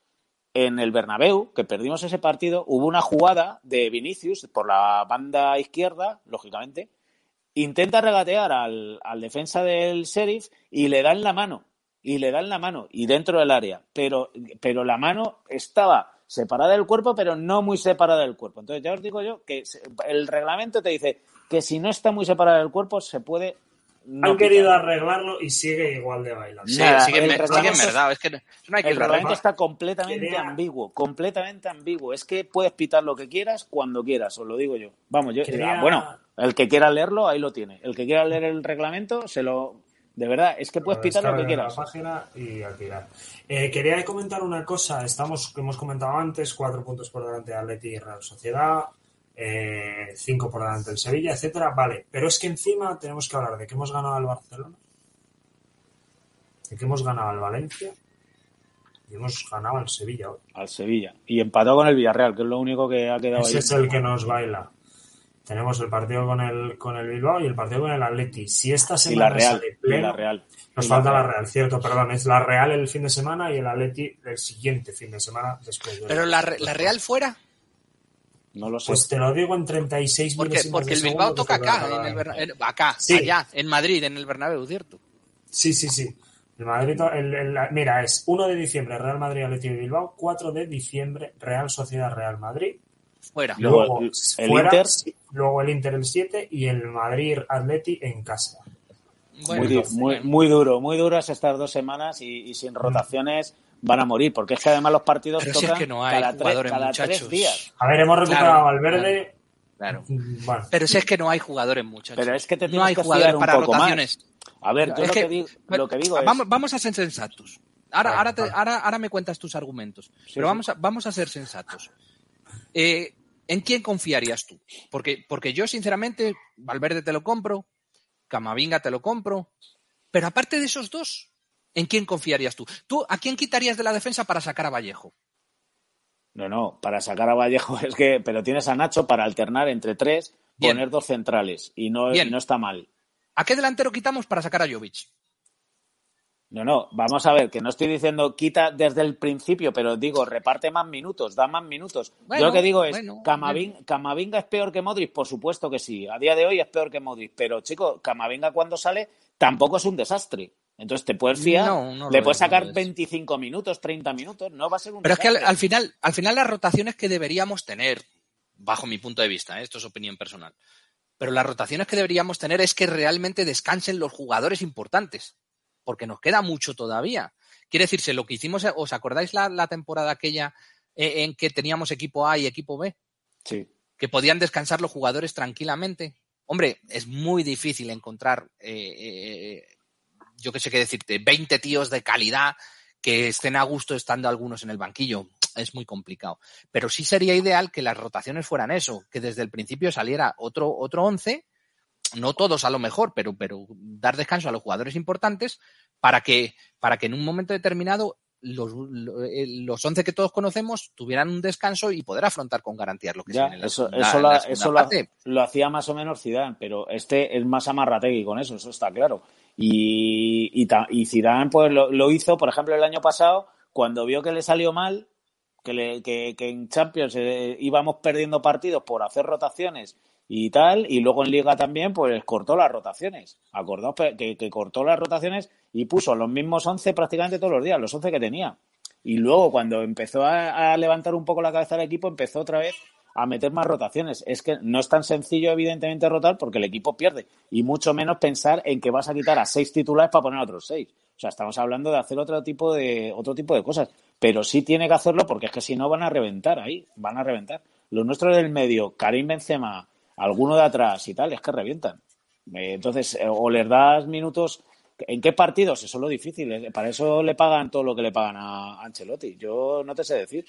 en el Bernabéu, que perdimos ese partido, hubo una jugada de Vinicius por la banda izquierda, lógicamente, intenta regatear al, al defensa del Sheriff y le dan la mano, y le dan la mano, y dentro del área, pero, pero la mano estaba separada del cuerpo, pero no muy separada del cuerpo. Entonces ya os digo yo que se- el reglamento te dice que si no está muy separada del cuerpo se puede... No Han querido pitar. arreglarlo y sigue igual de bailando. Sí, Nada, sigue, el sigue reglamento es- verdad. Es que no hay que El reglamento hablar. está completamente Quería- ambiguo, completamente ambiguo. Es que puedes pitar lo que quieras cuando quieras, os lo digo yo. Vamos, yo, Quería- ah, bueno, el que quiera leerlo, ahí lo tiene. El que quiera leer el reglamento, se lo... De verdad, es que puedes pitar lo que Descarga quieras. la página y a tirar. Eh, quería comentar una cosa. Estamos, que hemos comentado antes, cuatro puntos por delante de Atleti y Real Sociedad, eh, cinco por delante del Sevilla, etcétera. Vale, pero es que encima tenemos que hablar de que hemos ganado al Barcelona, de que hemos ganado al Valencia y hemos ganado al Sevilla hoy. Al Sevilla. Y empató con el Villarreal, que es lo único que ha quedado Ese ahí. es el que nos baila. Tenemos el partido con el con el Bilbao y el partido con el Atleti. Si esta Y la semana Real. sale Y pleno, la Real. nos Y la falta la Real. Real, cierto, perdón. Es la Real el fin de semana y el Atleti el siguiente fin de semana después. de- Pero la, Re- la Real fuera, No lo sé. Pues te lo digo en treinta y seis porque, milésimas porque de el segundo Bilbao que toca se acá, trata en la- el Berna- en- acá, Sí. allá, en Madrid, en el Bernabéu, ¿cierto? Sí, sí, sí. El Madrid, el, el- mira, es uno de diciembre Real Madrid, Atleti y Bilbao, cuatro de diciembre Real Sociedad, Real Madrid. Fuera. Luego Luego el- el fuera, Inter. sí, luego el Inter el siete y el Madrid Atleti en casa. Bueno, muy, di- muy, muy duro, muy duras estas dos semanas y, y sin rotaciones van a morir, porque es que además los partidos Pero si tocan es que no hay cada, tres, jugadores, cada muchachos. tres días. A ver, hemos recuperado Claro, a Valverde. Claro. Bueno, Pero si es que no hay jugadores, muchachos. Pero es que te no tienes hay que jugadores fiar un para poco más. rotaciones. A ver, yo Es lo que, que- digo, lo que digo es... Vamos, vamos a ser sensatos. Ahora, Vale, ahora, te- vale. ahora, ahora me cuentas tus argumentos. Sí, pero sí. vamos a, vamos a ser sensatos. Eh, ¿en quién confiarías tú? Porque, porque yo, sinceramente, Valverde te lo compro, Camavinga te lo compro, pero aparte de esos dos, ¿en quién confiarías tú? ¿Tú a quién quitarías de la defensa para sacar a Vallejo? No, no, para sacar a Vallejo es que... Pero tienes a Nacho para alternar entre tres, Bien. poner dos centrales, y no, Bien. y no está mal. ¿A qué delantero quitamos para sacar a Jovic? No, no, vamos a ver, que no estoy diciendo quita desde el principio, pero digo, reparte más minutos, da más minutos. Bueno, Yo lo que digo es, bueno, Camavinga, Camavinga es peor que Modric, por supuesto que sí, a día de hoy es peor que Modric, pero chico, Camavinga cuando sale tampoco es un desastre. Entonces te puedes fiar, No, no le lo puedes es, no sacar lo es. veinticinco minutos, treinta minutos, no va a ser un Pero es que desastre. al, al final, al final las rotaciones que deberíamos tener, bajo mi punto de vista, ¿eh? Esto es opinión personal, pero las rotaciones que deberíamos tener es que realmente descansen los jugadores importantes, porque nos queda mucho todavía. Quiere decirse, lo que hicimos, ¿os acordáis la, la temporada aquella eh, en que teníamos equipo A y equipo B? Sí. Que podían descansar los jugadores tranquilamente. Hombre, es muy difícil encontrar, eh, eh, yo qué sé qué decirte, veinte tíos de calidad que estén a gusto estando algunos en el banquillo. Es muy complicado. Pero sí sería ideal que las rotaciones fueran eso, que desde el principio saliera otro, otro once, no todos a lo mejor, pero, pero dar descanso a los jugadores importantes para que, para que en un momento determinado los, los once que todos conocemos tuvieran un descanso y poder afrontar con garantías lo que Ya, se viene en la eso, segunda, eso, en la- la segunda eso lo, parte. lo hacía más o menos Zidane, pero este es más amarrategui con eso, eso está claro. Y, y, ta- y Zidane pues lo, lo hizo, por ejemplo, el año pasado, cuando vio que le salió mal, que, le, que, que en Champions eh, íbamos perdiendo partidos por hacer rotaciones y tal, y luego en Liga también, pues cortó las rotaciones. Acordaos pe- que, que cortó las rotaciones y puso los mismos once prácticamente todos los días, los once que tenía. Y luego, cuando empezó a, a levantar un poco la cabeza del equipo, empezó otra vez a meter más rotaciones. Es que no es tan sencillo, evidentemente, rotar porque el equipo pierde. Y mucho menos pensar en que vas a quitar a seis titulares para poner a otros seis. O sea, estamos hablando de hacer otro tipo de, otro tipo de cosas. Pero sí tiene que hacerlo porque es que si no van a reventar ahí. Van a reventar. Los nuestros del medio, Karim Benzema, alguno de atrás y tal, es que revientan. Eh, Entonces, eh, o les das minutos... ¿En qué partidos? Eso es lo difícil. eh. Para eso le pagan todo lo que le pagan a Ancelotti. Yo no te sé decir.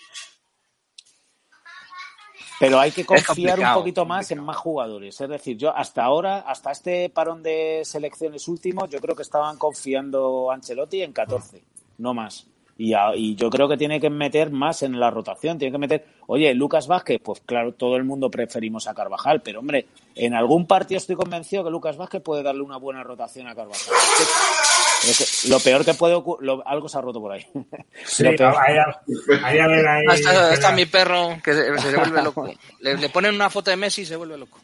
Pero hay que confiar un poquito más en más jugadores. Es decir, yo hasta ahora, hasta este parón de selecciones últimos, yo creo que estaban confiando Ancelotti en catorce, no más. Y, a, y yo creo que tiene que meter más en la rotación. Tiene que meter, oye, Lucas Vázquez, pues claro, todo el mundo preferimos a Carvajal, pero hombre, en algún partido estoy convencido que Lucas Vázquez puede darle una buena rotación a Carvajal. Es que, es que lo peor que puede ocurrir, algo se ha roto por ahí. Sí, Lo peor- ahí, ahí, a ver, ahí, Ah, está, que está la- mi perro que se, se vuelve loco. Le, le ponen una foto de Messi y se vuelve loco.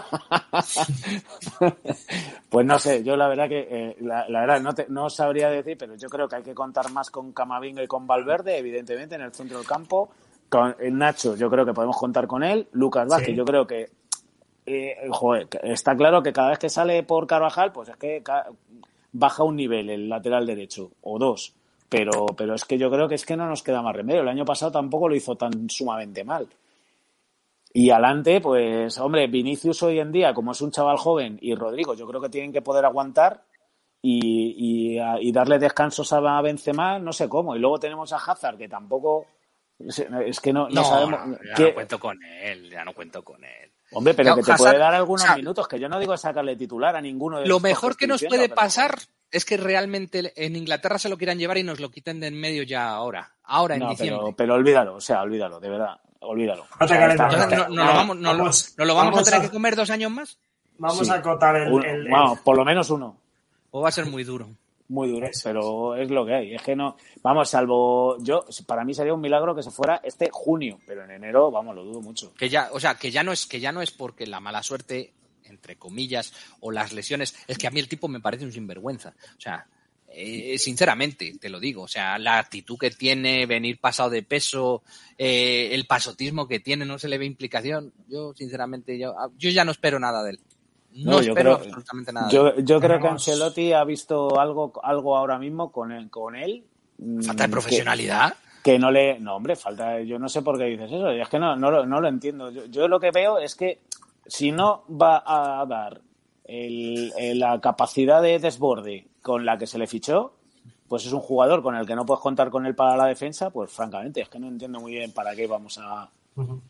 Pues no sé, yo la verdad que eh, la, la verdad no, te, no sabría decir, pero yo creo que hay que contar más con Camavinga y con Valverde, evidentemente, en el centro del campo. Con el Nacho, yo creo que podemos contar con él. Lucas Vázquez, Sí. yo creo que eh, joder, está claro que cada vez que sale por Carvajal, pues es que ca- baja un nivel el lateral derecho, o dos. Pero, pero es que yo creo que es que no nos queda más remedio. El año pasado tampoco lo hizo tan sumamente mal. Y adelante, pues, hombre, Vinicius hoy en día, como es un chaval joven, y Rodrigo, yo creo que tienen que poder aguantar y, y, a- y darle descansos a Benzema, no sé cómo. Y luego tenemos a Hazard, que tampoco... Es, es que no, no, No, sabemos... no, ya qué- no cuento con él, ya no cuento con él. Hombre, pero No, que te Hazard- puede dar algunos o sea, minutos, que yo no digo sacarle titular a ninguno de Lo los mejor que nos estoy puede diciendo, pero- pasar es que realmente en Inglaterra se lo quieran llevar y nos lo quiten de en medio ya ahora. Ahora, en No, diciembre. pero, pero olvídalo, o sea, olvídalo, de verdad, olvídalo. No te O sea, cales, está- no, Entonces, está- ¿no, no lo vamos, no, lo- Vamos- ¿no lo vamos, vamos a tener a- que comer dos años más? Vamos Sí. a acotar el, un- el- el- vamos, por lo menos uno. ¿O va a ser muy duro? Muy duro, Eso pero es lo que hay. Es que no, vamos, salvo yo, para mí sería un milagro que se fuera este junio, pero en enero, vamos, lo dudo mucho. Que ya, o sea, que ya no es, que ya no es porque la mala suerte, entre comillas, o las lesiones, es que a mí el tipo me parece un sinvergüenza. O sea, eh, sinceramente, te lo digo. O sea, la actitud que tiene, venir pasado de peso, eh, el pasotismo que tiene, no se le ve implicación. Yo, sinceramente, yo, yo ya no espero nada de él. No, No, yo espero creo- absolutamente nada de él. Yo, yo creo que Tenemos- Ancelotti ha visto algo, algo ahora mismo con él, con él. mm, Falta de que- profesionalidad. Que no le, no hombre, falta, yo no sé por qué dices eso, es que no, no, lo- no lo entiendo. Yo, yo lo que veo es que si no va a dar el, el- la capacidad de desborde con la que se le fichó, pues es un jugador con el que no puedes contar con él para la defensa, pues francamente, es que no entiendo muy bien para qué vamos a... Ujú.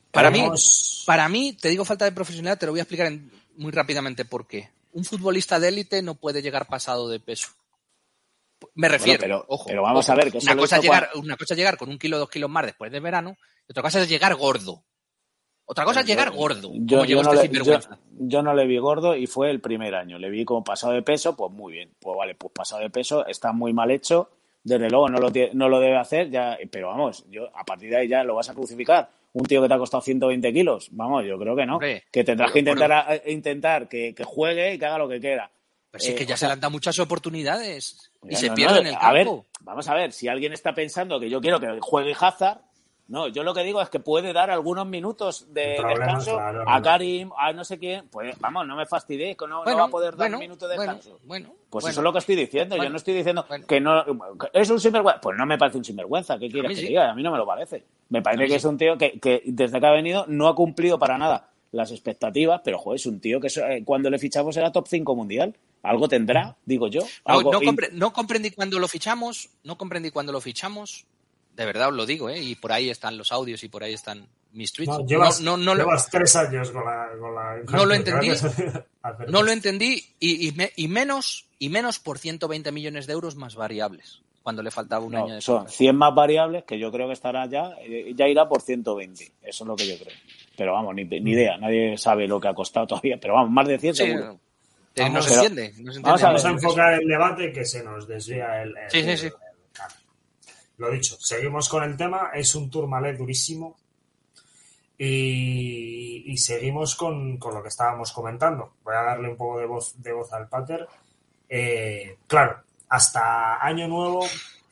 Para mí, Tenemos- para mí, te digo falta de profesionalidad, te lo voy a explicar en- muy rápidamente por qué. Un futbolista de élite no puede llegar pasado de peso. Me refiero, Bueno, pero- ojo, pero vamos ojo. a ver, que eso una lo cosa, es hizo llegar, una cosa es llegar con un kilo o dos kilos más después del verano, y otra cosa es llegar gordo. Otra cosa es llegar gordo, Yo, como yo llegó no este le, yo, sinvergüenza. yo no le vi gordo y fue el primer año. Le vi como pasado de peso, pues muy bien. Pues vale, pues pasado de peso, está muy mal hecho. Desde luego no lo, tie- no lo debe hacer, ya, pero vamos, yo a partir de ahí ya lo vas a crucificar. Un tío que te ha costado ciento veinte kilos, vamos, yo creo que no. Hombre, que tendrás pero- que intentar, a- intentar que, que juegue y que haga lo que quiera. Pues sí, es Eh, que ya o se sea, le han dado muchas oportunidades y Ya, se no, pierde no, en el A ver, campo. vamos a ver, si alguien está pensando que yo quiero que juegue Hazard, no, yo lo que digo es que puede dar algunos minutos de El problema, descanso claro, a no. Karim, a no sé quién, pues vamos, no me fastidies, que no, no Bueno, va a poder dar bueno, un minuto de bueno, descanso. bueno, Pues bueno. eso es lo que estoy diciendo, yo Bueno, no estoy diciendo bueno. que no que es un sinvergüenza, pues no me parece un sinvergüenza, ¿qué quieres mí que sí. diga? A mí no me lo parece. Me parece A mí que sí. es un tío que, que desde que ha venido no ha cumplido para nada las expectativas, pero joder, es un tío que eso, eh, cuando le fichamos era top cinco mundial. Algo tendrá, digo yo. No, Algo, no, y- compre- no comprendí cuando lo fichamos, no comprendí cuando lo fichamos, de verdad os lo digo, ¿eh? Y por ahí están los audios y por ahí están mis tweets. No, llevas, no, no, no, lo- llevas tres años con la... Con la No lo entendí. Hacer no lo esto. entendí y, y, me- y menos y menos por ciento veinte millones de euros más variables, cuando le faltaba un No, año de son contrato. cien más variables que yo creo que estará ya, eh, ya irá por ciento veinte. Eso es lo que yo creo. Pero vamos, ni, ni idea, nadie sabe lo que ha costado todavía. Pero vamos, más de cien Sí, seguro. eh, no Vamos, se pero- entiende. No se vamos entiende. a Vamos a ver. enfocar el debate que se nos desvía el... el- Sí, sí, sí. el- Lo dicho, seguimos con el tema. Es un Tourmalet durísimo. Y, y seguimos con, con lo que estábamos comentando. Voy a darle un poco de voz, de voz al Pater. Eh, claro, hasta Año Nuevo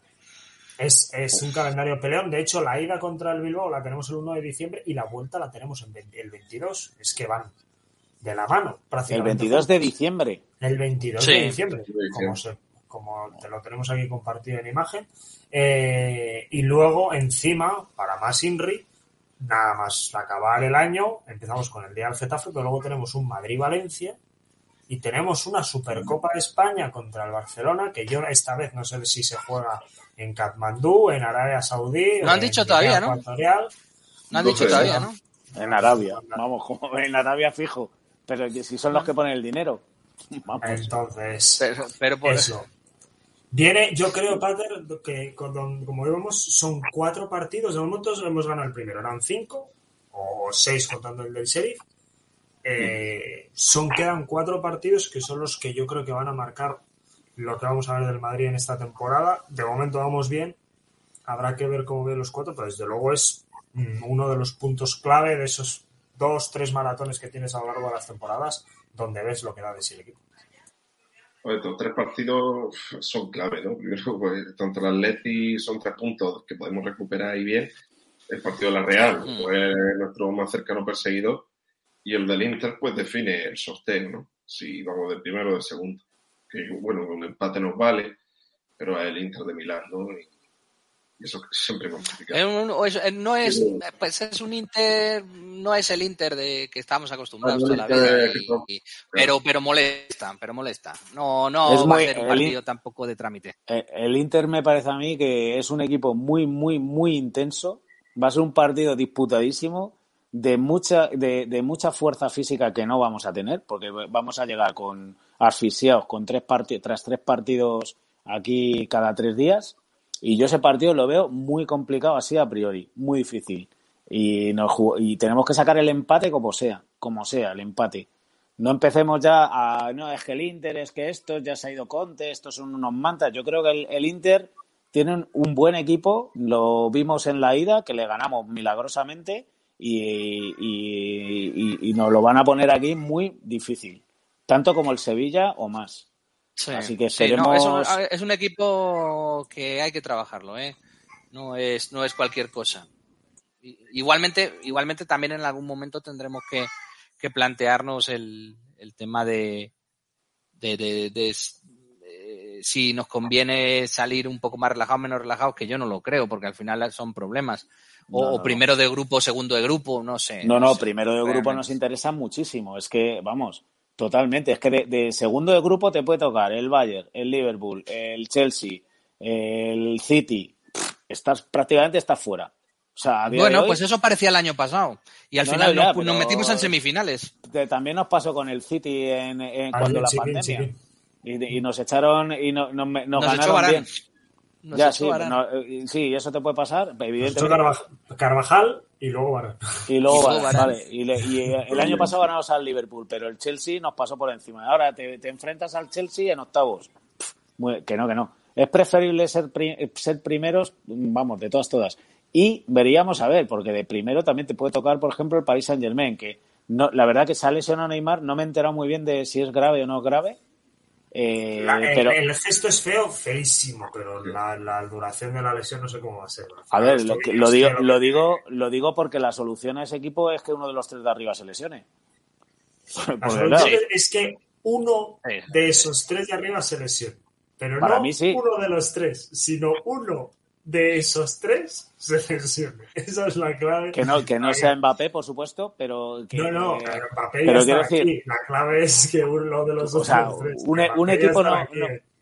es, es un calendario peleón. De hecho, la ida contra el Bilbao la tenemos el uno de diciembre y la vuelta la tenemos en veinte el veintidós. Es que van de la mano, El prácticamente. veintidós de diciembre. El veintidós Sí. de diciembre, Sí, sí. como, se, como te lo tenemos aquí compartido en imagen. Eh, y luego, encima, para más Inri, nada más acabar el año, empezamos con el día del Getafe, pero luego tenemos un Madrid-Valencia y tenemos una Supercopa de España contra el Barcelona, que yo esta vez no sé si se juega en Katmandú, en Arabia Saudí. No han o en dicho Guinea todavía, ¿no? Ecuatorial. No han No dicho sé, todavía, ¿no? ¿no? En Arabia. Vamos, como en Arabia fijo. Pero que si son los que ponen el dinero. Vamos. Entonces, Pero, pero por eso. Viene, yo creo, Pater, que con- como vemos, son cuatro partidos. De momento hemos ganado el primero. Eran cinco o seis contando el del Sheriff. Eh, son, quedan cuatro partidos que son los que yo creo que van a marcar lo que vamos a ver del Madrid en esta temporada. De momento vamos bien. Habrá que ver cómo ven los cuatro, pero desde luego es mm, uno de los puntos clave de esos dos, tres maratones que tienes a lo largo de las temporadas, donde ves lo que da de sí el equipo. Pues estos tres partidos son clave, ¿no? Primero, pues, tanto el Atleti son tres puntos que podemos recuperar ahí bien. El partido de la Real, Mm. pues, es nuestro más cercano perseguidor. Y el del Inter, pues define el sorteo, ¿no? Si vamos de primero o de segundo. Que, bueno, un empate nos vale, pero es el Inter de Milán, ¿no? Y, y eso siempre es complicado. Es un- o es- no es, pues es un Inter, no es el Inter de que estamos acostumbrados Ah, no, toda la Inter vida, que y- son- y- pero, pero molesta, pero molesta. No, no Es va muy- a ser un el partido In- tampoco de trámite. Eh, El Inter me parece a mí que es un equipo muy, muy, muy intenso. Va a ser un partido disputadísimo, de mucha, de, de mucha fuerza física que no vamos a tener, porque vamos a llegar con asfixiados con tres partidos, tras tres partidos aquí cada tres días. Y yo ese partido lo veo muy complicado así a priori, muy difícil. Y, nos, ju- y tenemos que sacar el empate como sea, como sea, el empate. No empecemos ya a, no, es que el Inter, es que esto, ya se ha ido Conte, estos son unos mantas. Yo creo que el, el Inter tiene un, un buen equipo, lo vimos en la ida, que le ganamos milagrosamente y, y, y, y nos lo van a poner aquí muy difícil, tanto como el Sevilla o más. Sí, Así que sí, no, esperemos- es, un, es un equipo que hay que trabajarlo, ¿eh? No es, no es cualquier cosa. I- Igualmente, igualmente también en algún momento tendremos que, que plantearnos el, el tema de, de, de- de- de si nos conviene salir un poco más relajados, menos relajados, que yo no lo creo, porque al final son problemas. O, No, no, o primero de grupo, segundo de grupo, no sé. No, no, sé, primero de grupo realmente. nos interesa muchísimo. Es que, vamos, totalmente. Es que de, de segundo de grupo te puede tocar el Bayern, el Liverpool, el Chelsea, el City. Pff, estás prácticamente estás fuera. O sea, a día Bueno, de hoy, pues eso parecía el año pasado. Y al No, final no, ya, nos, nos pero- metimos en semifinales. te- también nos pasó con el City en, en Ah, cuando la chiquín, pandemia. chiquín. Y, y nos echaron y no- nos, nos, Nos echó ganaron Varane. bien. Nos Ya, echó sí, Varane. no, eh, sí, eso te puede pasar, Nos echó evidentemente. Carvajal, Carvajal y luego Varane. Y luego, Y luego Varane, Varane. vale. Y, le- y el año pasado ganamos al Liverpool, pero el Chelsea nos pasó por encima. Ahora te, te enfrentas al Chelsea en octavos. Pff, muy- que no, que no. Es preferible ser, pri- ser primeros, vamos, de todas, todas. Y veríamos a ver, porque de primero también te puede tocar, por ejemplo, el Paris Saint-Germain, que no, la verdad que se ha lesionado Neymar, no me he enterado muy bien de si es grave o no grave. Eh, La- el, pero, el gesto es feo, feísimo, pero la, la duración de la lesión no sé cómo va a ser. a ver, lo, que- lo digo, Es que lo digo, lo digo porque la solución a ese equipo es que uno de los tres de arriba se lesione. La Porque, solución claro, es- es que uno Sí. de esos tres de arriba se lesione. Pero Para no mí sí. uno de los tres, sino uno de esos tres se lesione. Esa es la clave. que no, que no sea Mbappé, por supuesto, pero que, No, no, eh, pero Mbappé pero ya está quiero aquí. decir- La clave es que uno de los O otros sea, tres. un- Mbappé un ya equipo está no- aquí. no-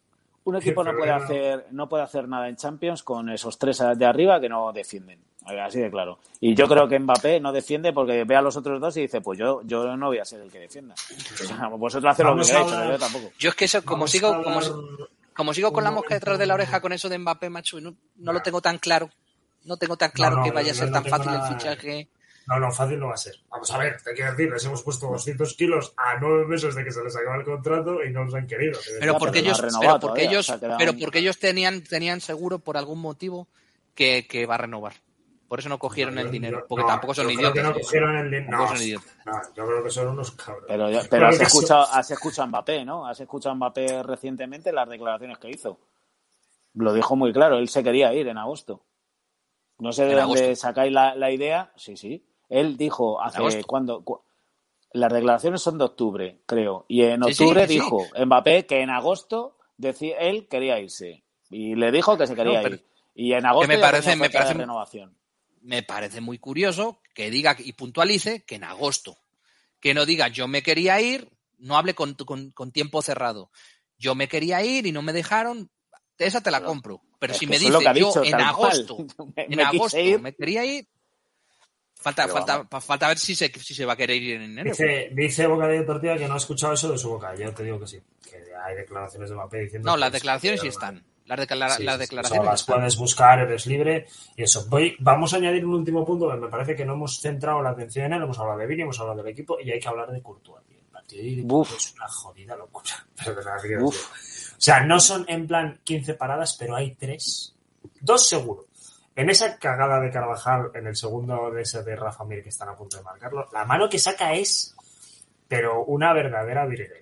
un equipo no Pero puede no. hacer no puede hacer nada en Champions con esos tres de arriba que no defienden. Así de claro. Y yo creo que Mbappé no defiende porque ve a los otros dos y dice, pues yo yo no voy a ser el que defienda. O sea, vosotros haced lo que Vamos a queráis, hablar- pero yo tampoco. Yo es que eso, como Vamos sigo, a como, hablar como sigo con un la mosca detrás de la momento. oreja con eso de Mbappé, macho, y no, no lo tengo tan claro. No tengo tan claro No, no, que vaya a yo ser no tan tengo fácil nada- el fichaje. No, no, fácil no va a ser. Vamos a ver, te quiero decir, les hemos puesto doscientos kilos a nueve meses de que se les acaba el contrato y no los han querido. Pero Ya, porque pero no ellos, ha renovado pero porque todavía, ellos, o sea, queda pero un- porque ellos tenían, tenían seguro por algún motivo que, que va a renovar. Por eso no cogieron No, el yo- dinero, yo- porque no, tampoco son yo creo idiotas. que no ¿eh? cogieron el dinero. Tampoco No, son idiotas. no, yo creo que son unos cabros. Pero, ya- Creo pero has que escuchado, son- has escuchado a Mbappé, ¿no? Has escuchado a Mbappé recientemente las declaraciones que hizo. Lo dijo muy claro, él se quería ir en agosto. No sé de En dónde agosto. sacáis la, la idea. Sí, sí. Él dijo hace agosto. cuando cu- las declaraciones son de octubre, creo. Y en Sí, sí, octubre sí. dijo Mbappé que en agosto decía él quería irse. Y le dijo que se quería No, pero- ir. Y en agosto me ya parece- tenía me oferta de parece- renovación. Me parece muy curioso que diga y puntualice que en agosto. Que no diga yo me quería ir, no hable con, con, con tiempo cerrado. Yo me quería ir y no me dejaron. Esa te la Pero- compro. Pero Es si que me eso es lo dice que ha yo dicho, en tal cual. agosto, Me- en me agosto quise ir. me quería ir, falta, Pero falta, vamos. pa- falta ver si se, si se va a querer ir en enero. Dice, dice Bocadillo de Tortilla que no ha escuchado eso de su boca. Yo te digo que sí. Que hay declaraciones de Mbappé diciendo. No, que las es- declaraciones sí que- están. Las, declara- Sí, las sí, sí, declaraciones eso las están. puedes buscar, eres libre y eso. Voy, vamos a añadir un último punto que me parece que no hemos centrado la atención en él. Hemos hablado de Vini, hemos hablado del equipo y hay que hablar de Courtois. tío. El partido de Courtois Uf. es una jodida locura. Pero de verdad que quiero Uf. decir. O sea, no son en plan quince paradas, pero hay tres. Dos seguro. En esa cagada de Carvajal, en el segundo de ese de Rafa Mir que están a punto de marcarlo, la mano que saca es, pero una verdadera virguería.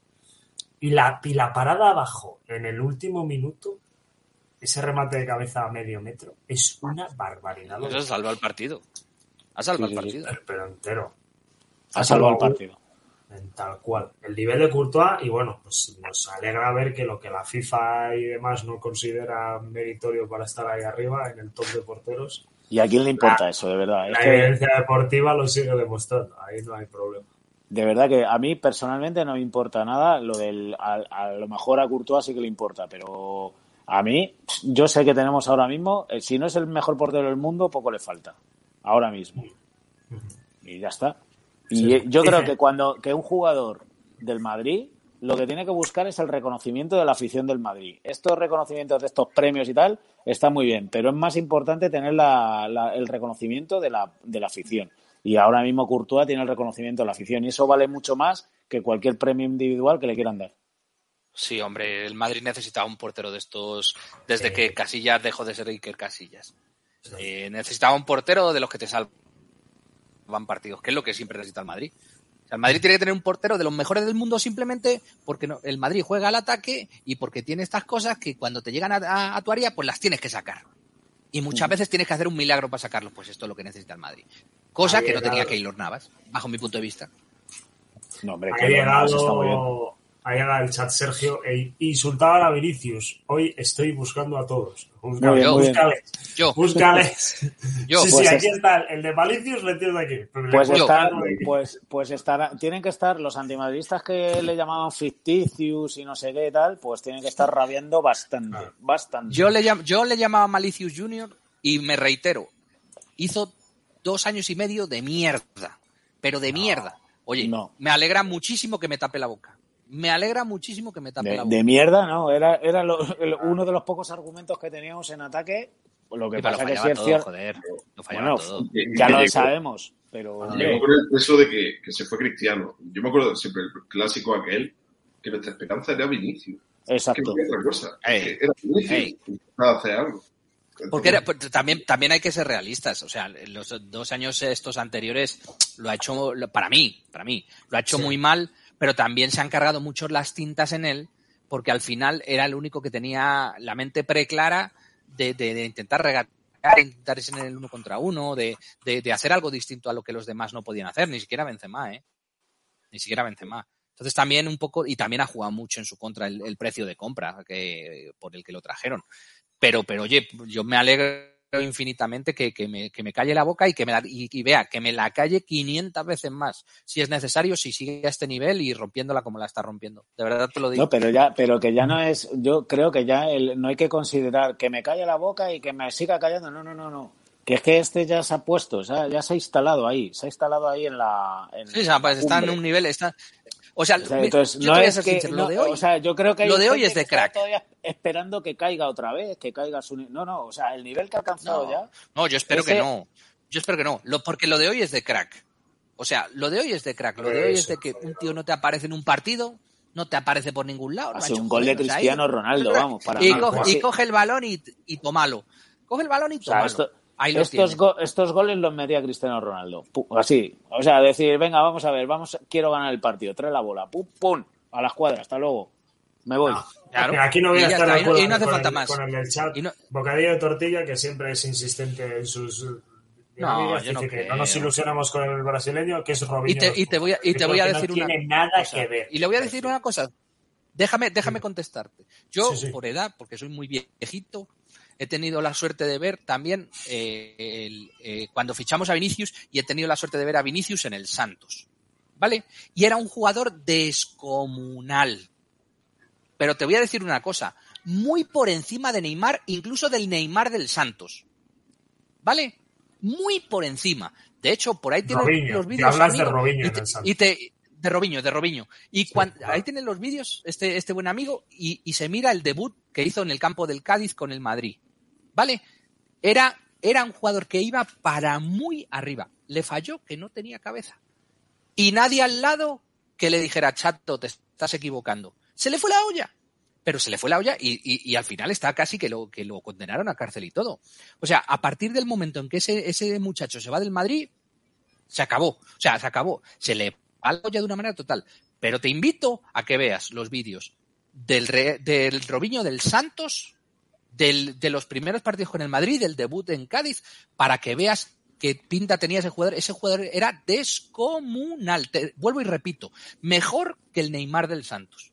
Y la, y la parada abajo, en el último minuto, ese remate de cabeza a medio metro, es una barbaridad. Eso salva el partido. Ha salvado Sí, el sí, sí. partido. Pero, pero entero. Ha salvado el partido. En tal cual. El nivel de Courtois, y bueno, pues nos alegra ver que lo que la FIFA y demás no considera meritorio para estar ahí arriba en el top de porteros, ¿Y a quién le importa La- eso, de verdad? Es la que, evidencia deportiva lo sigue demostrando. Ahí no hay problema. de verdad que a mí personalmente no me importa nada. Lo del, a, a lo mejor a Courtois sí que le importa, pero a mí, yo sé que tenemos ahora mismo, eh, si no es el mejor portero del mundo, poco le falta. Ahora mismo. Y ya está. Y Sí. eh, yo creo Dice- que cuando que un jugador del Madrid lo que tiene que buscar es el reconocimiento de la afición del Madrid. Estos reconocimientos de estos premios y tal está muy bien, pero es más importante tener la, la- el reconocimiento de la, de la afición. Y ahora mismo Courtois tiene el reconocimiento de la afición y eso vale mucho más que cualquier premio individual que le quieran dar. Sí, hombre, el Madrid necesitaba un portero de estos desde Sí. que Casillas dejó de ser Iker Casillas. Eh, necesitaba un portero de los que te salvan partidos, que es lo que siempre necesita el Madrid. O sea, el Madrid tiene que tener un portero de los mejores del mundo simplemente porque no, el Madrid juega al ataque y porque tiene estas cosas que cuando te llegan a, a- a tu área, pues las tienes que sacar. Y muchas Mm. veces tienes que hacer un milagro para sacarlos. Pues esto es lo que necesita el Madrid. Cosa Ha que no tenía llegado. Keylor Navas, bajo mi punto de vista. No, hombre, Ha que no, eso está muy bien. llegado, ha llegado el chat Sergio e insultaban a Vinicius. Hoy estoy buscando a todos. Búscales, Muy bien, muy bien. búscales. Yo, Búscales. Yo, sí, pues sí, aquí es- está. El de Malicius le tienes aquí. Pero le Pues puedo están, buscar de aquí. pues, pues estará, tienen que estar los antimadridistas que le llamaban ficticius y no sé qué y tal, pues tienen que estar rabiando bastante, bastante. yo le, llam- yo le llamaba Malicious Junior y me reitero, hizo dos años y medio de mierda, pero de mierda. Oye, No. me alegra muchísimo que me tape la boca. Me alegra muchísimo que me tape De, la boca. de mierda, no. Era, era lo- el- uno de los pocos argumentos que teníamos en ataque. Lo que Sí, pero pasa lo que sí fallaba es todo, cierto. joder. Lo fallaba Bueno, todo. Y- ya y lo llegó- sabemos, pero hombre, Llegó con el peso de que, que se fue Cristiano. Yo me acuerdo siempre el clásico aquel, que nuestra esperanza era Vinicius. Que exacto. no era otra cosa. Ey. Que era Vinicius. Ey. Intentaba hacer algo. Porque era, pues, también, también hay que ser realistas. O sea, los dos años estos anteriores lo ha hecho, lo- para mí, para mí, lo ha hecho Sí. muy mal, pero también se han cargado mucho las tintas en él, porque al final era el único que tenía la mente preclara de, de, de intentar regatear, de intentar irse en el uno contra uno, de, de, de hacer algo distinto a lo que los demás no podían hacer, ni siquiera Benzema, ¿eh? Ni siquiera Benzema. Entonces también un poco, y también ha jugado mucho en su contra el, el precio de compra que, por el que lo trajeron. Pero, pero oye, yo me alegro infinitamente que, que, me, que me calle la boca y que me la, y, y vea, que me la calle quinientas veces más, si es necesario, si sigue a este nivel y rompiéndola como la está rompiendo. De verdad te lo digo. No, pero ya, pero que ya no es, yo creo que ya el, no hay que considerar que me calle la boca y que me siga callando, no, no, no, no. Que es que este ya se ha puesto, o sea, ya se ha instalado ahí, se ha instalado ahí en la. En Sí, o sea, pues la está en cumbre. un nivel, está. O sea, O sea, me- entonces, yo no te voy a es ser que, sincero, no, lo de hoy, o sea, yo creo que hay lo de hoy gente es de que está crack. todavía esperando que caiga otra vez, que caiga su, ni- no, no, o sea, el nivel que ha alcanzado No, ya. no, yo espero Ese- que no. Yo espero que no. Lo, porque lo de hoy es de crack. O sea, lo de hoy es de crack. Lo de hoy es de que un tío no te aparece en un partido, no te aparece por ningún lado. No Ha ha sido hecho un gol de joder, o sea, Cristiano ahí- Ronaldo, vamos, para y, mí. coge, Sí. y coge el balón y, y tomalo. Coge el balón y O sea, tomalo. esto- Ahí lo estos, tienes. go- estos goles los metía Cristiano Ronaldo. Pu- así. O sea, decir, venga, vamos a ver, vamos, quiero ganar el partido, trae la bola, pum, pum, a la escuadra, hasta luego. Me voy. No, Claro. pero aquí no voy Y a ya estar está, de y no- acuerdo y no hace con, falta el, más. con el del chat. Y no- Bocadillo de tortilla, que siempre es insistente en sus dinámicas, yo no dice que creo. no nos ilusionamos con el brasileño, que es Y Robinho. te, y te voy a, y te Yo voy a creo que decir no una tiene nada cosa. que ver. Y le voy a decir una cosa. Déjame, déjame contestarte. Yo, Sí, sí. por edad, porque soy muy viejito, he tenido la suerte de ver también eh, el, eh, cuando fichamos a Vinicius, y he tenido la suerte de ver a Vinicius en el Santos. ¿Vale? Y era un jugador descomunal. Pero te voy a decir una cosa. Muy por encima de Neymar, incluso del Neymar del Santos. ¿Vale? Muy por encima. De hecho, por ahí tienes Robinho, los que vídeos. hablas de amigo, Robinho y en te- el Santos. y te, de Robinho, de Robinho. Y cuan- claro. ahí tienen los vídeos, este, este buen amigo, y, y se mira el debut que hizo en el campo del Cádiz con el Madrid. ¿Vale? Era, era un jugador que iba para muy arriba. Le falló que no tenía cabeza. Y nadie al lado que le dijera, chato, te estás equivocando. Se le fue la olla. Pero se le fue la olla y, y, y al final está casi que lo, que lo condenaron a cárcel y todo. O sea, a partir del momento en que ese, ese muchacho se va del Madrid, se acabó. O sea, se acabó. Se le va la olla de una manera total. Pero te invito a que veas los vídeos del, re- del Robinho del Santos, del, de los primeros partidos con el Madrid, del debut en Cádiz, para que veas qué pinta tenía ese jugador. Ese jugador era descomunal. Te, vuelvo y repito, mejor que el Neymar del Santos.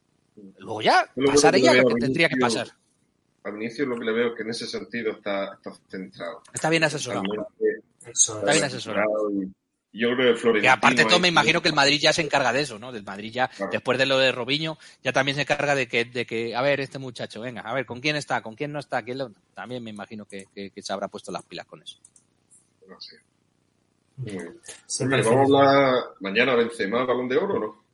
Luego ya Yo lo pasaré que ya le lo veo que a tendría que Vinicius- pasar. A Vinicius lo que le veo es que en ese sentido está, está centrado. Está bien asesorado. Realmente Eso Está es. bien asesorado. Y, y yo creo que Florentino... Que aparte todo me es- imagino que el Madrid ya se encarga de eso, ¿no? Del Madrid ya, Claro. después de lo de Robinho, ya también se encarga de que, de que, a ver, este muchacho, venga, a ver, ¿con quién está? ¿Con quién no está? ¿Quién lo... También me imagino que, que, que se habrá puesto las pilas con eso. No sé. Muy bien. Sí, Oye, perfecto. vamos a hablar mañana Benzema, Balón de Oro, ¿o no?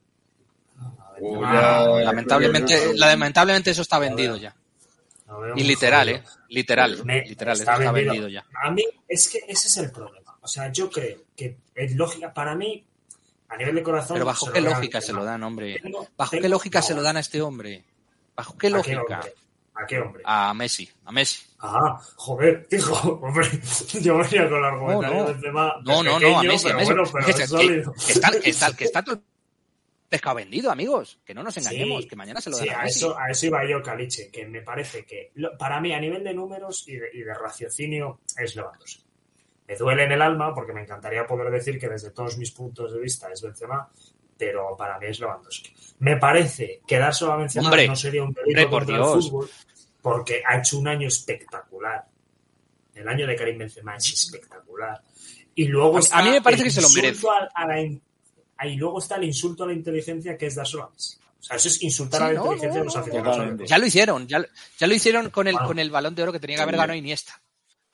O Ah, ya- Lamentablemente, lamentablemente eso está vendido ya. Lo veo Y muy literal, jodido. ¿eh? Literal, Me- literal, eso está está vendido. vendido ya. A mí, es que ese es el problema. O sea, yo creo que es lógica para mí, a nivel de corazón. Pero ¿bajo se qué lo dan a lógica se Benzema. lo dan, hombre? Tengo- ¿Bajo tengo- qué lógica no, se lo dan a este hombre? ¿Bajo qué ¿A qué lógica? hombre? ¿A qué hombre? A Messi, a Messi. Ah, joder, hijo, hombre, yo venía con la argumentación No, no. de Benzema No, no, pequeño, no, a Messi, a pero Messi. bueno, pero Que, es que- sólido. que está, que, está, que está todo el pescado vendido, amigos. Que no nos engañemos, Sí, que mañana se lo sí, dan a a Messi. eso, a eso iba yo, Caliche, que me parece que lo- para mí a nivel de números y de, y de raciocinio es Lewandowski. Me duele en el alma porque me encantaría poder decir que desde todos mis puntos de vista es Benzema, pero para mí es Lewandowski. Me parece que dárselo a Benzema Hombre, no sería un delito hombre, por contra Dios. el fútbol porque ha hecho un año espectacular. El año de Karim Benzema es espectacular. Y luego A- está a mí me parece el que se lo merece. insulto a- a la in- y luego está el insulto a la inteligencia que es dárselo a Messi. O sea, eso es insultar a la Sí, no, inteligencia no, de los no, aficionados. totalmente. Ya lo hicieron, ya, lo- ya lo hicieron con el, Bueno. con el balón de oro que tenía que haber ganado Iniesta.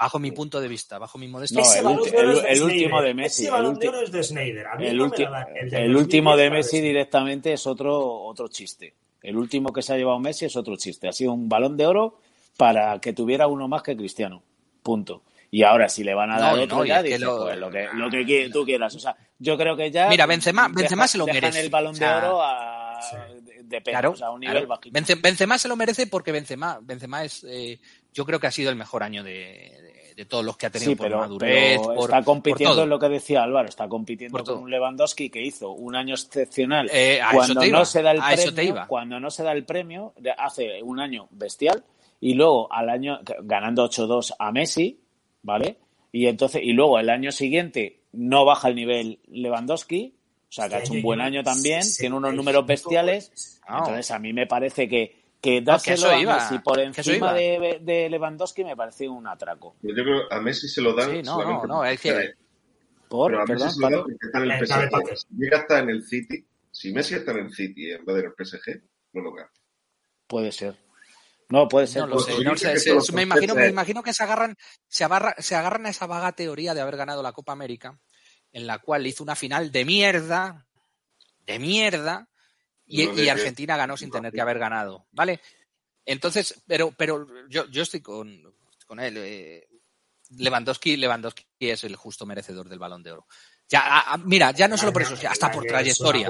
Bajo mi punto de vista, bajo mi modesto. No, Ese el, balón ulti- de oro el- es de el último Sneijder. de Messi. Ese El, balón de ulti- oro es de Sneijder. A mí el, no ulti- me la da. El del el último de dos mil diez Messi la de directamente es otro, otro chiste. El último que se ha llevado Messi es otro chiste. Ha sido un balón de oro para que tuviera uno más que Cristiano. Punto. Y ahora, si le van a dar No, otro no, y ya, es que dices, lo- pues lo que, lo que qui- tú quieras. O sea, yo creo que ya... Mira, Benzema- deja- Benzema se lo dejan merece. el balón O sea, de oro a, sí. de, de pena, Claro, o sea, a un claro. nivel bajito. Bence- Benzema se lo merece porque Benzema, Benzema es, eh, yo creo que ha sido el mejor año de, de, de todos los que ha tenido Sí, por pero, madurez, pero por, está compitiendo por todo. en lo que decía Álvaro, está compitiendo Por todo. con un Lewandowski que hizo un año excepcional. Eh, a eso cuando te iba, no se da el a eso te premio, iba. cuando no se da el premio, de- hace un año bestial y luego al año ganando ocho dos a Messi, ¿vale? Y entonces y luego el año siguiente no baja el nivel Lewandowski, o sea, que ha hecho un buen año también, tiene unos números bestiales. No. Entonces a mí me parece que que No, que dárselo eso a iba, Messi por que eso encima iba. de, de Lewandowski me parece un atraco. Yo creo que a Messi se lo dan Sí, no, solamente no, no, porque es que- está- Por, Pero a perdón, Messi se lo dan Paco. porque está en el Eh, P S cabe G. Paco. Si llega a estar en el City, si Messi está en el City en vez de en el P S G, no lo gana. Puede ser. No, puede ser. No lo Pues sé, tú no dices sé, que se- todos me los imagino, me franceses- imagino que se agarran, se agarra, se agarran a esa vaga teoría de haber ganado la Copa América, en la cual hizo una final de mierda, de mierda, y, No, de y que- Argentina ganó sin tener que haber ganado, ¿vale? Entonces, pero, pero yo, yo estoy con, con él. eh, Lewandowski, Lewandowski es el justo merecedor del Balón de Oro. Ya, a- a- mira, ya no solo por eso, hasta por trayectoria.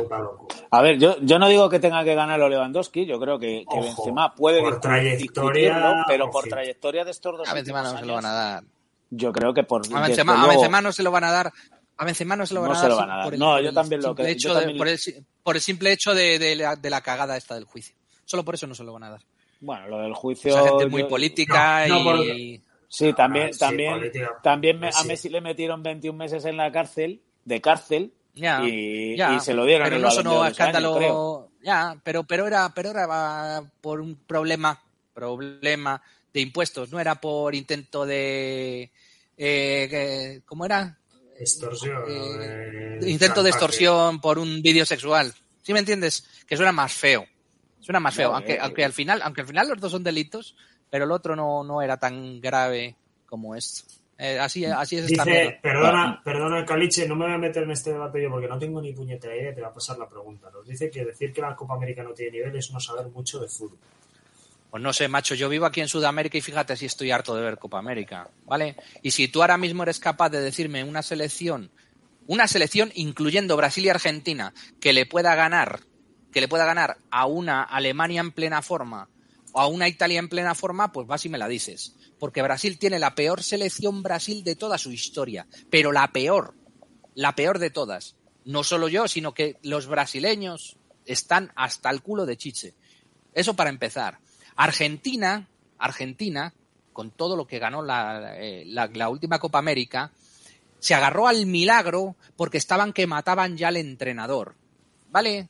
A ver, yo, yo no digo que tenga que ganarlo Lewandowski, yo creo que, que Ojo, Benzema puede por discu- trayectoria, discutirlo, pero por ojito. trayectoria de estos dos A Benzema últimos no se lo van a años, dar. yo creo que por A desde Benzema, a luego- Benzema no se lo van a dar. A Benzema no se lo van No a se dar. lo van a dar. por el- No, por yo el también lo simple creo. Yo hecho de- también- por, el, si- por el simple hecho de, de la, de la cagada esta del juicio. Solo por eso no se lo van a dar. Bueno, lo del juicio... Esa gente muy yo- política No, no, y... porque- Sí, también, Ah, sí, también, política. también me- a Messi. Messi le metieron veintiún meses en la cárcel, de cárcel, Ya, y, ya, y se lo dieron pero el no Balón de sonó Oro a ese año, escándalo, creo. ya, pero pero era pero era por un problema problema de impuestos, no era por intento de eh, que- ¿cómo era? Extorsión. Eh, eh, intento de chantaje. extorsión por un vídeo sexual. ¿Sí me entiendes? Que suena más feo. Suena más feo, No, aunque eh, aunque al final, aunque al final los dos son delitos, pero el otro no no era tan grave como esto. Eh, así así es esta Dice, mierda. perdona, perdona, Caliche, no me voy a meter en este debate yo porque no tengo ni puñetera idea, te va a pasar la pregunta. Nos dice que decir que la Copa América no tiene nivel es no saber mucho de fútbol. Pues no sé, macho, yo vivo aquí en Sudamérica y fíjate si estoy harto de ver Copa América, ¿vale? Y si tú ahora mismo eres capaz de decirme una selección, una selección incluyendo Brasil y Argentina, que le pueda ganar, que le pueda ganar a una Alemania en plena forma o a una Italia en plena forma, pues vas y me la dices. Porque Brasil tiene la peor selección Brasil de toda su historia, pero la peor, la peor de todas. No solo yo, sino que los brasileños están hasta el culo de chiche. Eso para empezar. Argentina, Argentina, con todo lo que ganó la, eh, la, la última Copa América, se agarró al milagro porque estaban que mataban ya al entrenador. ¿Vale?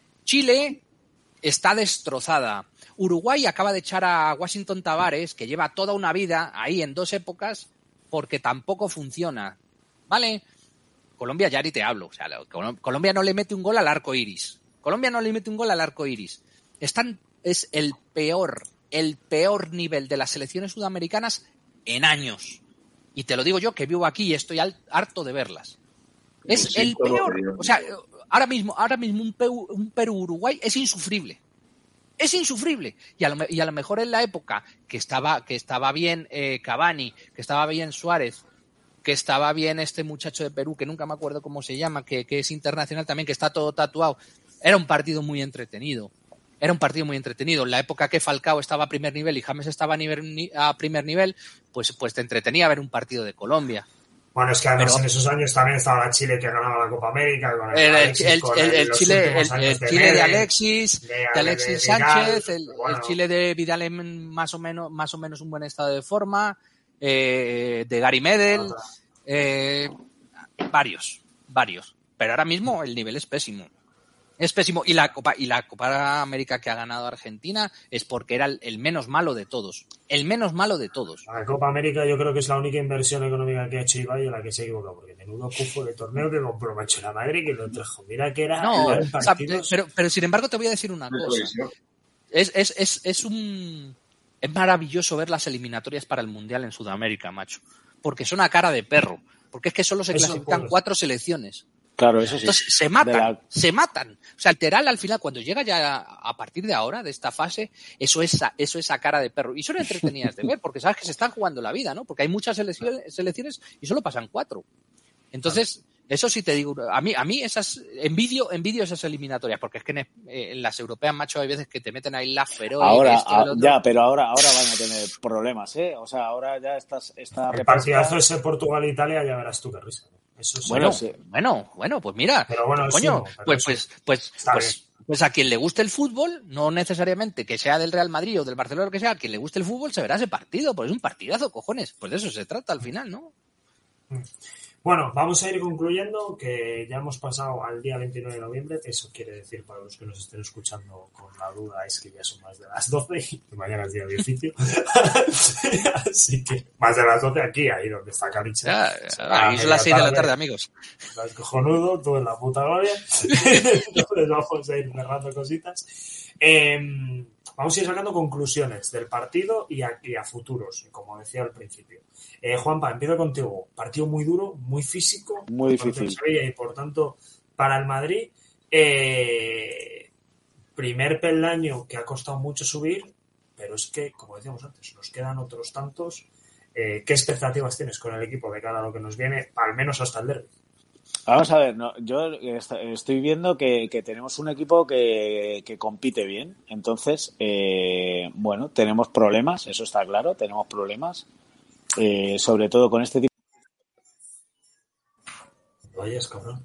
Chile está destrozada. Uruguay acaba de echar a Washington Tavares, que lleva toda una vida ahí en dos épocas, porque tampoco funciona. ¿Vale? Colombia ya ni te hablo. O sea, Colombia no le mete un gol al arco iris. Colombia no le mete un gol al arco iris. Están, es el peor, el peor nivel de las selecciones sudamericanas en años. Y te lo digo yo que vivo aquí y estoy al, harto de verlas. Es Sí, el todo peor. periodo. O sea, ahora mismo, ahora mismo un Perú, un Perú-Uruguay es insufrible. Es insufrible. Y a lo, y a lo mejor en la época que estaba, que estaba bien eh, Cavani, que estaba bien Suárez, que estaba bien este muchacho de Perú, que nunca me acuerdo cómo se llama, que, que es internacional también, que está todo tatuado. Era un partido muy entretenido. Era un partido muy entretenido. En la época que Falcao estaba a primer nivel y James estaba a, nivel, a primer nivel, pues, pues te entretenía ver un partido de Colombia. Bueno, es que además Pero- en esos años también estaba la Chile que ganaba la Copa América. Con el, El, el, Alexis, el- con el- el los Chile, últimos el, años el de Chile de Medel, Alexis, de- de de Alexis Vidal, Sánchez, el, bueno. el Chile de Vidal en más o menos, más o menos un buen estado de forma, eh, de Gary Medel, eh, varios, varios. Pero ahora mismo el nivel es pésimo. Es pésimo. Y la Copa, y la Copa América que ha ganado Argentina es porque era el, el menos malo de todos. El menos malo de todos. La Copa América yo creo que es la única inversión económica que ha hecho Ibai en la que se ha equivocado, porque menudo cufo de torneo que compró Macho la Madrid que lo trajo. Mira que era No, eran o sea, partidos- pero, pero sin embargo te voy a decir una de cosa. televisión. Es, es, es, es un es maravilloso ver las eliminatorias para el Mundial en Sudamérica, macho. Porque son a cara de perro. Porque es que solo se Eso, clasifican pues. cuatro selecciones. Claro, eso sí. Entonces se matan, la... se matan. O sea, literal, al final, cuando llega ya a partir de ahora, de esta fase, eso es a, eso es a cara de perro. Y son entretenidas de ver, porque sabes que se están jugando la vida, ¿no? Porque hay muchas selecciones, selecciones y solo pasan cuatro. Entonces, eso sí te digo, a mí, a mí esas, envidio, envidio esas eliminatorias, porque es que en, en las europeas, macho, hay veces que te meten ahí la feroz. Ahora, esto, a, el otro. ya, pero ahora, ahora van a tener problemas, ¿eh? O sea, ahora ya estás, esta El partidazo ese Portugal-Italia, ya verás tú qué risa. Eso sí. Bueno, sí. bueno, bueno, pues mira, Pero bueno, pues, coño, sí, pero pues, eso pues, pues, está pues, pues a quien le guste el fútbol, no necesariamente que sea del Real Madrid o del Barcelona o lo que sea, a quien le guste el fútbol se verá ese partido, pues es un partidazo, cojones. Pues de eso se trata al final, ¿no? Bueno, vamos a ir concluyendo, que ya hemos pasado al día veintinueve de noviembre. Eso quiere decir, para los que nos estén escuchando con la duda, es que ya son más de las doce y mañana es día de oficio. Así que más de las doce aquí, ahí donde está Caricha. Aquí son las seis de la tarde, amigos. Estás cojonudo, tú en la puta gloria. Entonces vamos a ir cerrando cositas. Eh, vamos a ir sacando conclusiones del partido y a, y a futuros, como decía al principio. Eh, Juanpa, empiezo contigo. Partido muy duro, muy físico. Muy difícil. Sevilla y por tanto para el Madrid. Eh, primer peldaño que ha costado mucho subir, pero es que, como decíamos antes, nos quedan otros tantos. Eh, ¿Qué expectativas tienes con el equipo de cara a lo que nos viene, al menos hasta el derbi? Vamos a ver, no, yo estoy viendo que, que tenemos un equipo que, que compite bien. Entonces, eh, bueno, tenemos problemas, eso está claro, tenemos problemas. Eh, sobre todo con este tipo. Vayas, cabrón.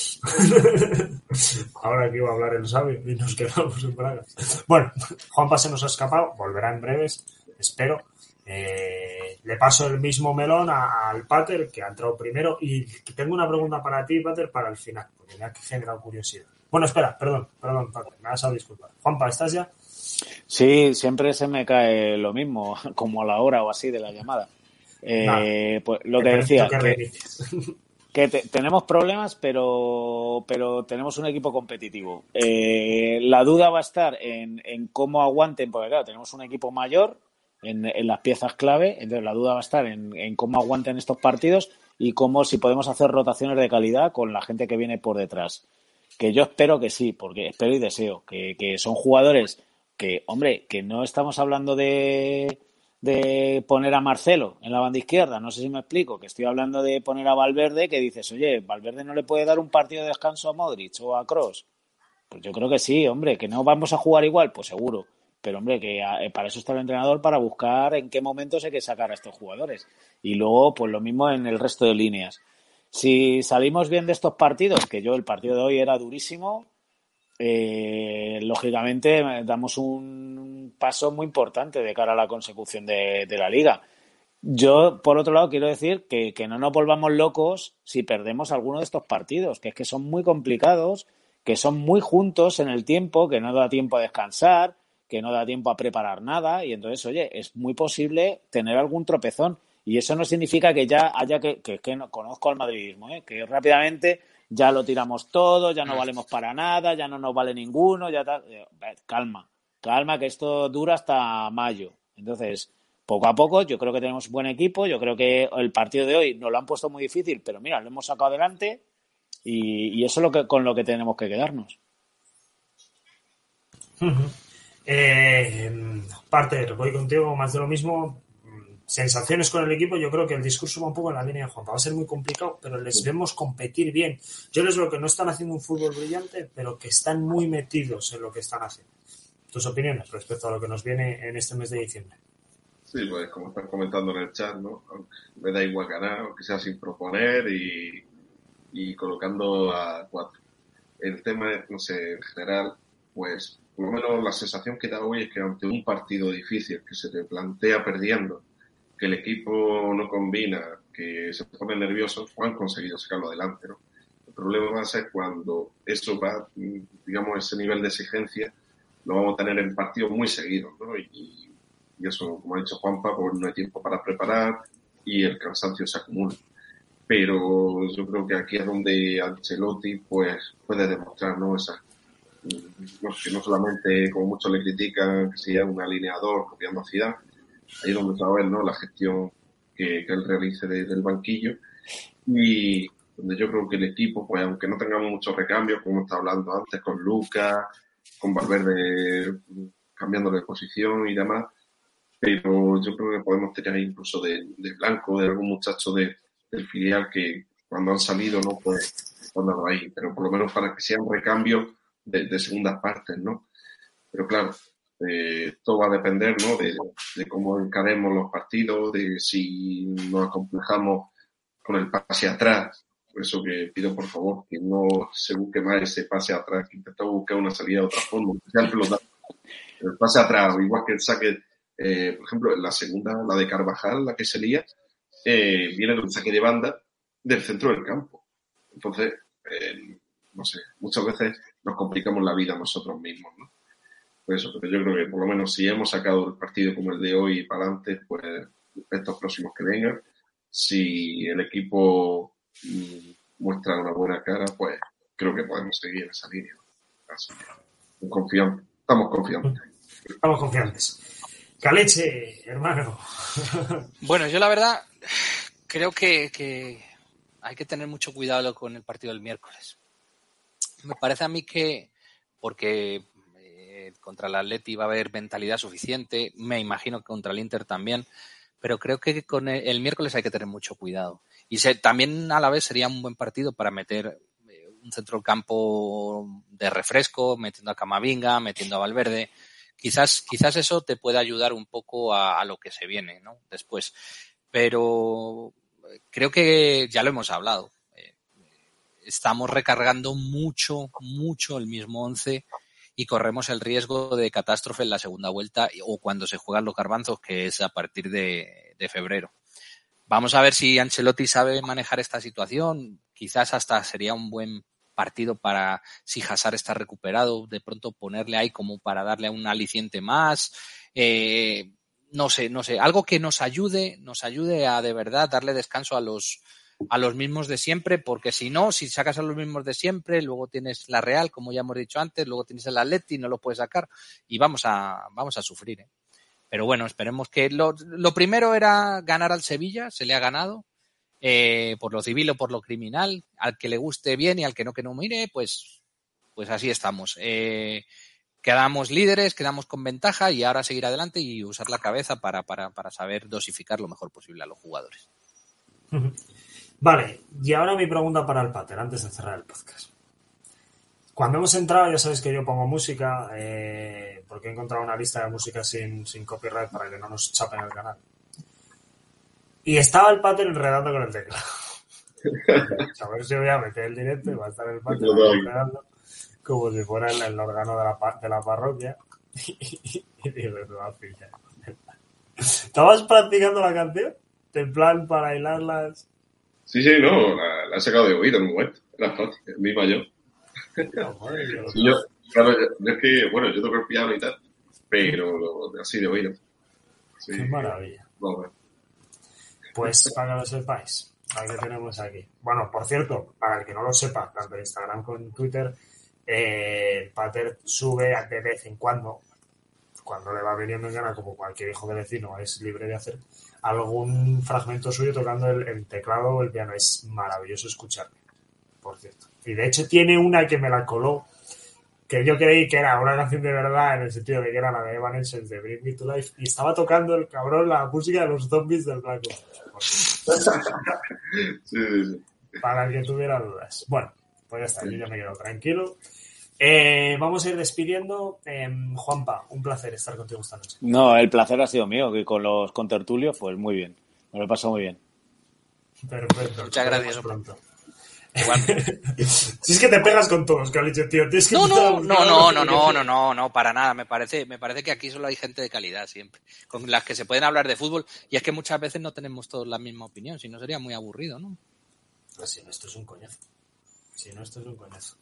Ahora que iba a hablar el sabio y nos quedamos en bragas. Bueno, Juanpa se nos ha escapado, volverá en breves, espero. Eh, le paso el mismo melón a, al Pater, que ha entrado primero, y tengo una pregunta para ti, Pater, para el final, porque me ha generado curiosidad. Bueno, espera, perdón, perdón, Pater, me vas a disculpar. Juanpa, ¿estás ya? Sí, siempre se me cae lo mismo, como a la hora o así de la llamada. Eh, vale. Pues lo que decía, que, que te, tenemos problemas, pero, pero tenemos un equipo competitivo. Eh, la duda va a estar en, en cómo aguanten, porque claro, tenemos un equipo mayor en, en las piezas clave, entonces la duda va a estar en, en cómo aguanten estos partidos y cómo si podemos hacer rotaciones de calidad con la gente que viene por detrás. Que yo espero que sí, porque espero y deseo, que, que son jugadores que, hombre, que no estamos hablando de... de poner a Marcelo en la banda izquierda, no sé si me explico, que estoy hablando de poner a Valverde, que dices, oye, ¿Valverde no le puede dar un partido de descanso a Modric o a Kroos? Pues yo creo que sí, hombre, que no vamos a jugar igual, pues seguro, pero hombre, que para eso está el entrenador, para buscar en qué momentos hay que sacar a estos jugadores. Y luego, pues lo mismo en el resto de líneas. Si salimos bien de estos partidos, que yo el partido de hoy era durísimo, Eh, lógicamente damos un paso muy importante de cara a la consecución de, de la Liga. Yo, por otro lado, quiero decir que, que no nos volvamos locos si perdemos alguno de estos partidos, que es que son muy complicados, que son muy juntos en el tiempo, que no da tiempo a descansar, que no da tiempo a preparar nada, y entonces, oye, es muy posible tener algún tropezón, y eso no significa que ya haya que, que, que no conozco al madridismo, ¿eh? Que rápidamente ya lo tiramos todo, ya no valemos para nada, ya no nos vale ninguno, ya tal. Calma, calma, que esto dura hasta mayo. Entonces, poco a poco, yo creo que tenemos buen equipo, yo creo que el partido de hoy nos lo han puesto muy difícil, pero mira, lo hemos sacado adelante y, y eso es lo que con lo que tenemos que quedarnos. Uh-huh. Eh, Pater, voy contigo, más de lo mismo. Sensaciones con el equipo, yo creo que el discurso va un poco en la línea de Juanpa. Va a ser muy complicado, pero les vemos competir bien. Yo les veo que no están haciendo un fútbol brillante, pero que están muy metidos en lo que están haciendo. ¿Tus opiniones respecto a lo que nos viene en este mes de diciembre? Sí, pues como están comentando en el chat, ¿no? Me da igual ganar, aunque sea sin proponer y, y colocando a cuatro. El tema, no sé, en general, pues por lo menos la sensación que da hoy es que ante un partido difícil que se te plantea perdiendo, que el equipo no combina, que se pone nervioso, han conseguido sacarlo adelante, ¿no? El problema va a ser cuando eso va, digamos, ese nivel de exigencia lo vamos a tener en partidos muy seguidos, ¿no? Y, y eso, como ha dicho Juanpa, pues no hay tiempo para preparar y el cansancio se acumula. Pero yo creo que aquí es donde Ancelotti pues puede demostrar, ¿no? Esa, no, que no solamente, como muchos le critican, que sea un alineador copiando a Zidane, ahí es donde se va a ver, ¿no?, la gestión que, que él realice desde el banquillo, y donde yo creo que el equipo, pues aunque no tengamos muchos recambios, como está hablando antes, con Lucas, con Valverde cambiando de posición y demás, pero yo creo que podemos tener incluso de, de Blanco, de algún muchacho de, del filial que cuando han salido, ¿no?, pues han dado ahí, pero por lo menos para que sean recambios de, de segundas partes, ¿no? Pero claro, eh, todo va a depender, ¿no?, de, de cómo encaremos los partidos, de si nos acomplejamos con el pase atrás. Por eso que pido, por favor, que no se busque más ese pase atrás, que intentamos buscar una salida de otra forma, que sea el pelotazo. El pase atrás, o igual que el saque, eh, por ejemplo, la segunda, la de Carvajal, la que se lía, eh, viene de un saque de banda del centro del campo. Entonces, eh, no sé, muchas veces nos complicamos la vida nosotros mismos, ¿no? Por eso, pero yo creo que por lo menos si hemos sacado el partido como el de hoy y para adelante, pues estos próximos que vengan, si el equipo mmm, muestra una buena cara, pues creo que podemos seguir esa línea. Así que, confiantes, estamos confiantes. Estamos confiantes. Caleche, hermano. Bueno, yo la verdad creo que, que hay que tener mucho cuidado con el partido del miércoles. Me parece a mí que, porque eh, contra el Atleti va a haber mentalidad suficiente, me imagino que contra el Inter también, pero creo que con el, el miércoles hay que tener mucho cuidado. Y se, también a la vez sería un buen partido para meter eh, un centro del campo de refresco, metiendo a Camavinga, metiendo a Valverde. Quizás, quizás eso te pueda ayudar un poco a, a lo que se viene, ¿no?, después. Pero creo que ya lo hemos hablado. Eh, estamos recargando mucho, mucho el mismo once y corremos el riesgo de catástrofe en la segunda vuelta o cuando se juegan los garbanzos, que es a partir de, de febrero. Vamos a ver si Ancelotti sabe manejar esta situación. Quizás hasta sería un buen partido para, si Hazard está recuperado, de pronto ponerle ahí como para darle un aliciente más. Eh, no sé, no sé, algo que nos ayude, nos ayude a de verdad darle descanso a los a los mismos de siempre, porque si no, si sacas a los mismos de siempre, luego tienes la Real, como ya hemos dicho antes, luego tienes el Atleti, no lo puedes sacar y vamos a vamos a sufrir, ¿eh? Pero bueno, esperemos que lo, lo primero era ganar al Sevilla, se le ha ganado, eh, por lo civil o por lo criminal, al que le guste bien y al que no, que no mire, pues, pues así estamos. Eh, quedamos líderes, quedamos con ventaja y ahora seguir adelante y usar la cabeza para, para, para saber dosificar lo mejor posible a los jugadores. Vale, y ahora mi pregunta para el Pater, antes de cerrar el podcast. Cuando hemos entrado, ya sabéis que yo pongo música, eh, porque he encontrado una lista de música sin, sin copyright para que no nos chapen el canal. Y estaba el Pater enredando con el teclado. A ver si voy a meter el directo y va a estar el Pater enredando como si fuera el, el órgano de la, de la parroquia. Y digo, me va a pillar. ¿Estabas practicando la canción? En plan, para bailarlas. Sí, sí, no, la, la he sacado de oído en un momento. Era fácil, es mi mayor. No, madre, Sí, yo, claro, yo, es que, bueno, yo toco el piano y tal, pero lo, así de oído. Sí, qué maravilla. No, pues para que lo sepáis, a que tenemos aquí. Bueno, por cierto, para el que no lo sepa, tanto en Instagram como en Twitter, eh, el Pater sube de vez en cuando, cuando le va viniendo en gana, como cualquier hijo de vecino es libre de hacer, algún fragmento suyo tocando el, el teclado o el piano. Es maravilloso escucharme, por cierto. Y de hecho tiene una que me la coló, que yo creí que era una canción de verdad, en el sentido de que era la de Evanescence de Bring Me to Life, y estaba tocando el cabrón la música de los zombies del Black Ops. sí, sí, sí. Para el que tuviera dudas. Bueno, pues ya está, yo ya me quedo tranquilo. Eh, vamos a ir despidiendo. Eh, Juanpa, un placer estar contigo esta noche. No, el placer ha sido mío, que con los contertulios, pues muy bien. Me lo he pasado muy bien. Perfecto. Muchas gracias. Pronto. Igual. Si es que te pegas con todos, Calicho, tío. Tienes que No, no, empezar no, a- no, no, no, no, no, no, para nada. Me parece, me parece que aquí solo hay gente de calidad siempre, con las que se pueden hablar de fútbol. Y es que muchas veces no tenemos todos la misma opinión, si no sería muy aburrido, ¿no? Pues si no, esto es un coñazo. Si no, esto es un coñazo.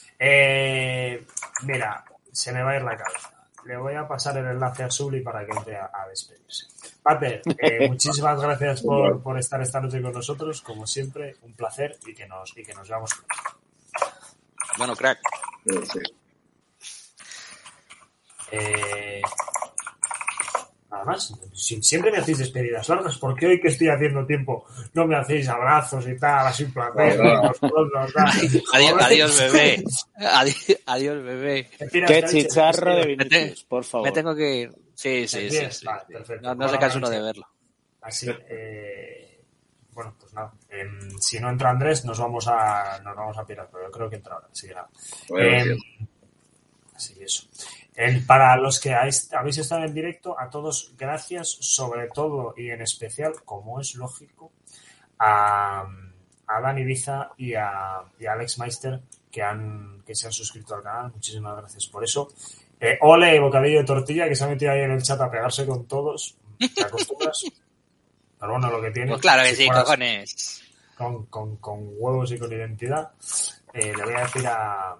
Eh, mira, se me va a ir la cabeza. Le voy a pasar el enlace a Subli para que entre a, a despedirse. Pater, eh, muchísimas gracias por, por estar esta noche con nosotros. Como siempre, un placer y que nos, y que nos veamos pronto. Bueno, crack. Sí. Eh, a además, si siempre me hacéis despedidas largas, ¿por qué hoy que estoy haciendo tiempo no me hacéis abrazos y tal, así un placer? Los codos, tal? Adiós, adiós, bebé. Adiós, adiós, bebé. Qué chicharro de Vinicius, por favor. Me tengo que ir. Sí, sí, sí. sí. Vale, perfecto. No, no se cansa uno de verlo. Así, eh, bueno, pues nada. Eh, si no entra Andrés, nos vamos a nos vamos a pirar, pero yo creo que entra ahora, así que nada. Bueno, Eh, así que eso. El, para los que habéis, habéis estado en directo, a todos gracias, sobre todo y en especial, como es lógico, a, a Dani Ibiza y a, y a Alex Meister que, han, que se han suscrito al canal. Muchísimas gracias por eso. Eh, ole, bocadillo de tortilla, que se ha metido ahí en el chat a pegarse con todos. Te acostumbras. Pero bueno, lo que tiene. Pues claro que si sí, fueras cojones. Con, con, con huevos y con identidad. Eh, le voy a decir a.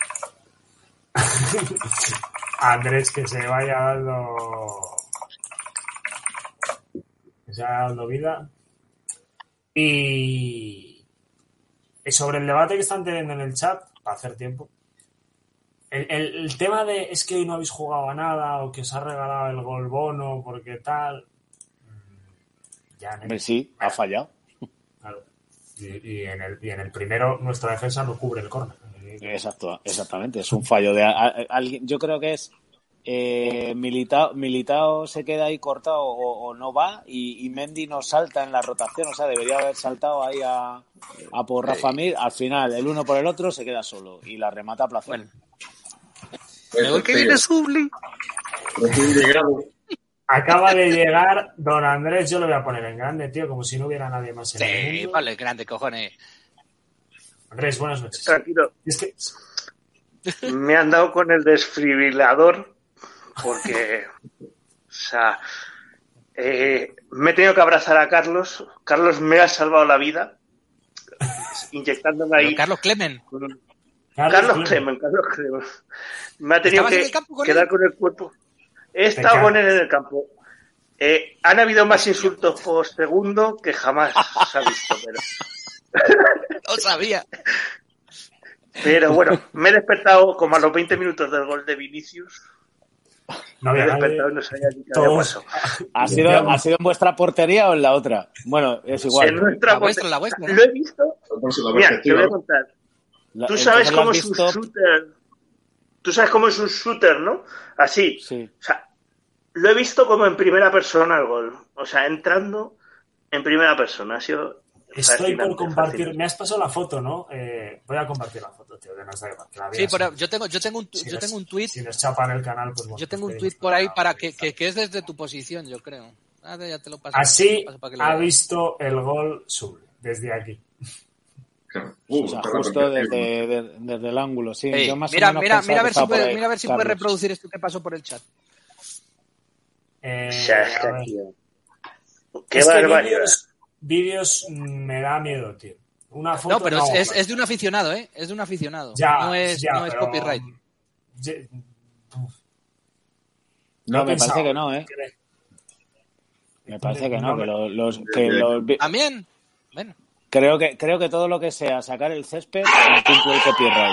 a Andrés que se vaya dando. Que se vaya dando vida. Y. y sobre el debate que están teniendo en el chat, para hacer tiempo. El, el, el tema de es que hoy no habéis jugado a nada o que os ha regalado el gol bono porque tal. Ya, ¿no? Hombre, sí, ha fallado. Claro. Y, y, en el, y en el primero nuestra defensa no cubre el córner. Exacto, exactamente. Es un fallo de alguien. Yo creo que es eh, Militao, Militao se queda ahí cortado o, o no va y, y Mendy no salta en la rotación. O sea, debería haber saltado ahí a, a por Rafa Mir. Al final, el uno por el otro se queda solo y la remata a placer. Bueno. Luego que viene Subli. Acaba de llegar don Andrés, yo lo voy a poner en grande, tío, como si no hubiera nadie más en sí, el mundo. Vale, grande, cojones. Andrés, buenas noches. Tranquilo. Es que... Me han dado con el desfibrilador porque, o sea, eh, me he tenido que abrazar a Carlos. Carlos me ha salvado la vida, inyectándome ahí. Pero Carlos Clemen. Carlos, Carlos Clemen, Carlos Clemen. Me ha tenido que con quedar él? con el cuerpo. He estado con él en el campo. Eh, han habido más insultos por segundo que jamás se ha visto, pero... No sabía. Pero bueno, me he despertado como a los veinte minutos del gol de Vinicius. No me he había despertado y no sabía ni qué había pasado. ¿Ha sido, ¿Ha sido en vuestra portería o en la otra? Bueno, es igual. En nuestra la vuestra, la vuestra. Lo he visto. Mira, te voy a contar. La, Tú sabes cómo es un shooter. Tú sabes cómo es un shooter, ¿no? Así. Sí. O sea, lo he visto como en primera persona el gol. O sea, entrando en primera persona. Ha sido. Estoy por compartir. Fascinante. Me has pasado la foto, ¿no? Eh, voy a compartir la foto, tío, que no sé, que la sí, pero yo tengo, yo tengo un, si yo nos, tengo un tweet. Si nos chapan el canal, pues bueno. Yo tengo un tweet por ahí para que, que, que es desde tu posición, yo creo. Ah, ya te lo paso. Así paso para que ha visto el gol Subli, desde aquí. Uh, o sea, justo desde, desde, desde el ángulo, sí. Hey, yo más mira, o menos mira, mira a ver si puede, ahí, mira a ver si puede reproducir esto que pasó por el chat. Eh, Qué es barbaridad. Vídeos me da miedo, tío. Una foto no, pero no, es, es, es de un aficionado, ¿eh? Es de un aficionado. Ya, no es, ya, no es pero... copyright. Ya... No, me parece que no, ¿eh? Me parece que no, que los... los, que los... ¿También? Bueno. Creo que, creo que todo lo que sea sacar el césped incumple el copyright.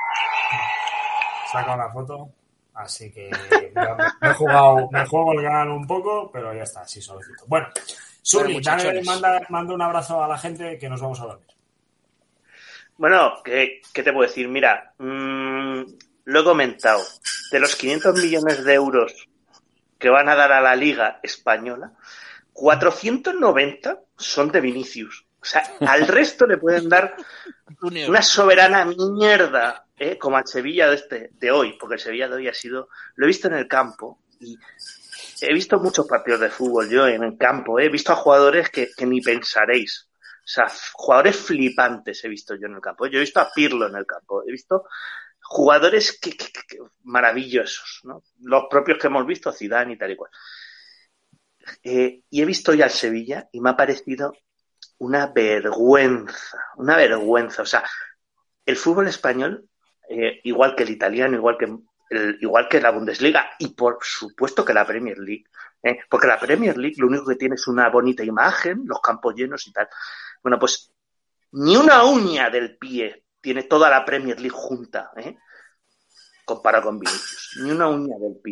Saca una foto, así que me he jugado, me juego el canal un poco, pero ya está, así solicito. Bueno, Subli, dale, manda, manda un abrazo a la gente que nos vamos a dormir. Bueno, ¿qué, qué te puedo decir? Mira, mmm, lo he comentado. De los quinientos millones de euros que van a dar a la Liga Española, cuatrocientos noventa son de Vinicius. O sea, al resto le pueden dar una soberana mierda, ¿eh? Como al Sevilla de, este, de hoy, porque el Sevilla de hoy ha sido... Lo he visto en el campo y he visto muchos partidos de fútbol yo en el campo. ¿eh? He visto a jugadores que, que ni pensaréis. O sea, jugadores flipantes he visto yo en el campo. Yo he visto a Pirlo en el campo. He visto jugadores que, que, que maravillosos, ¿no? Los propios que hemos visto, Zidane y tal y cual. Eh, y he visto ya al Sevilla y me ha parecido una vergüenza, una vergüenza. O sea, el fútbol español, eh, igual que el italiano, igual que el, igual que la Bundesliga y por supuesto que la Premier League, ¿eh? Porque la Premier League lo único que tiene es una bonita imagen, los campos llenos y tal. Bueno, pues ni una uña del pie tiene toda la Premier League junta, ¿eh? Comparado con Vinicius. Ni una uña del pie. O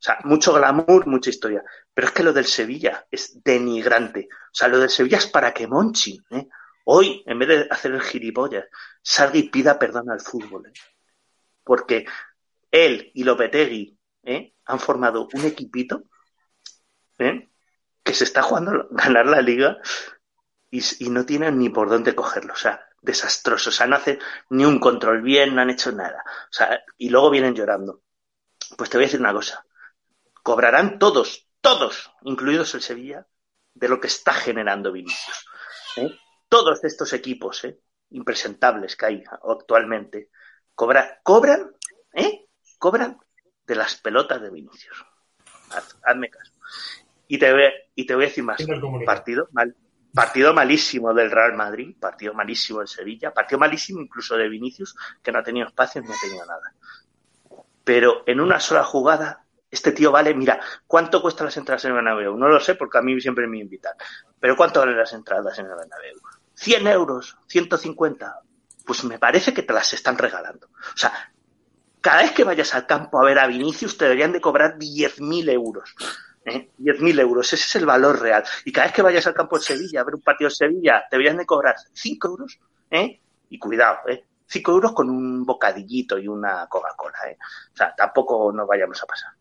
sea, mucho glamour, mucha historia. Pero es que lo del Sevilla es denigrante. O sea, lo del Sevilla es para que Monchi, ¿eh? Hoy, en vez de hacer el gilipollas, salga y pida perdón al fútbol. ¿eh? Porque él y Lopetegui ¿eh? han formado un equipito ¿eh? que se está jugando a ganar la Liga y, y no tienen ni por dónde cogerlo. O sea, desastroso. O sea, no hacen ni un control bien, no han hecho nada. O sea, y luego vienen llorando. Pues te voy a decir una cosa. Cobrarán todos, todos, incluidos el Sevilla, de lo que está generando Vinicius. ¿eh? Todos estos equipos ¿eh? impresentables que hay actualmente cobra, cobran, ¿eh? cobran de las pelotas de Vinicius. Haz, hazme caso. Y te, voy, y te voy a decir más. Partido, mal, partido malísimo del Real Madrid, partido malísimo del Sevilla, partido malísimo incluso de Vinicius, que no ha tenido espacio ni ha tenido nada. Pero en una sola jugada, este tío vale, mira, ¿cuánto cuestan las entradas en el Bernabéu? No lo sé porque a mí siempre me invitan. Pero ¿cuánto valen las entradas en el Bernabéu? cien euros, ciento cincuenta. Pues me parece que te las están regalando. O sea, cada vez que vayas al campo a ver a Vinicius te deberían de cobrar diez mil euros. ¿eh? diez mil euros, ese es el valor real. Y cada vez que vayas al campo de Sevilla a ver un partido de Sevilla, te deberían de cobrar cinco euros. ¿eh? Y cuidado, ¿eh? cinco euros con un bocadillito y una Coca-Cola. ¿eh? O sea, tampoco nos vayamos a pasar.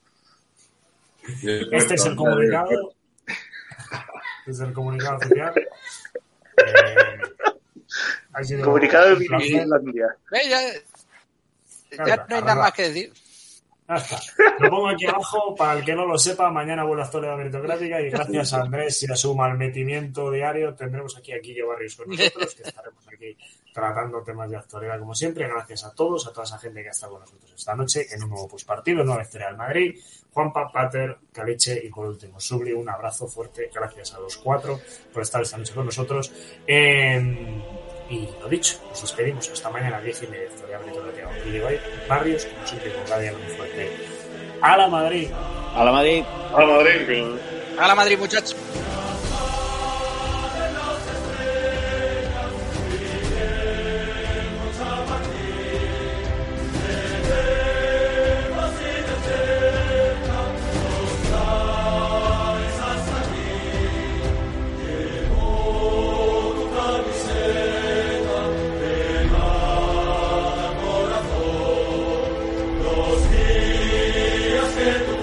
Este es el comunicado. Este es el comunicado oficial. Eh, ha sido comunicado de Vinicius Landia. Ya, ya, ya no hay nada más que decir. Ya está. Lo pongo aquí abajo para el que no lo sepa. Mañana vuelve a Actualidad Meritocrática y gracias a Andrés y a su malmetimiento diario tendremos aquí a Guillo Barrios con nosotros, que estaremos aquí tratando temas de actualidad como siempre. Gracias a todos, a toda esa gente que ha estado con nosotros esta noche en un nuevo postpartido, nueva historia del Madrid. Juanpa, Pater, Caliche y por último Subli, un abrazo fuerte. Gracias a los cuatro por estar esta noche con nosotros. Eh, y lo dicho, nos despedimos hasta mañana a diez y media. Historia Meritocrática con Guillo Barrios, como siempre con Radio muy fuerte. ¡A la Madrid! ¡A la Madrid! ¡A la Madrid! ¡A la Madrid, muchachos! Que tu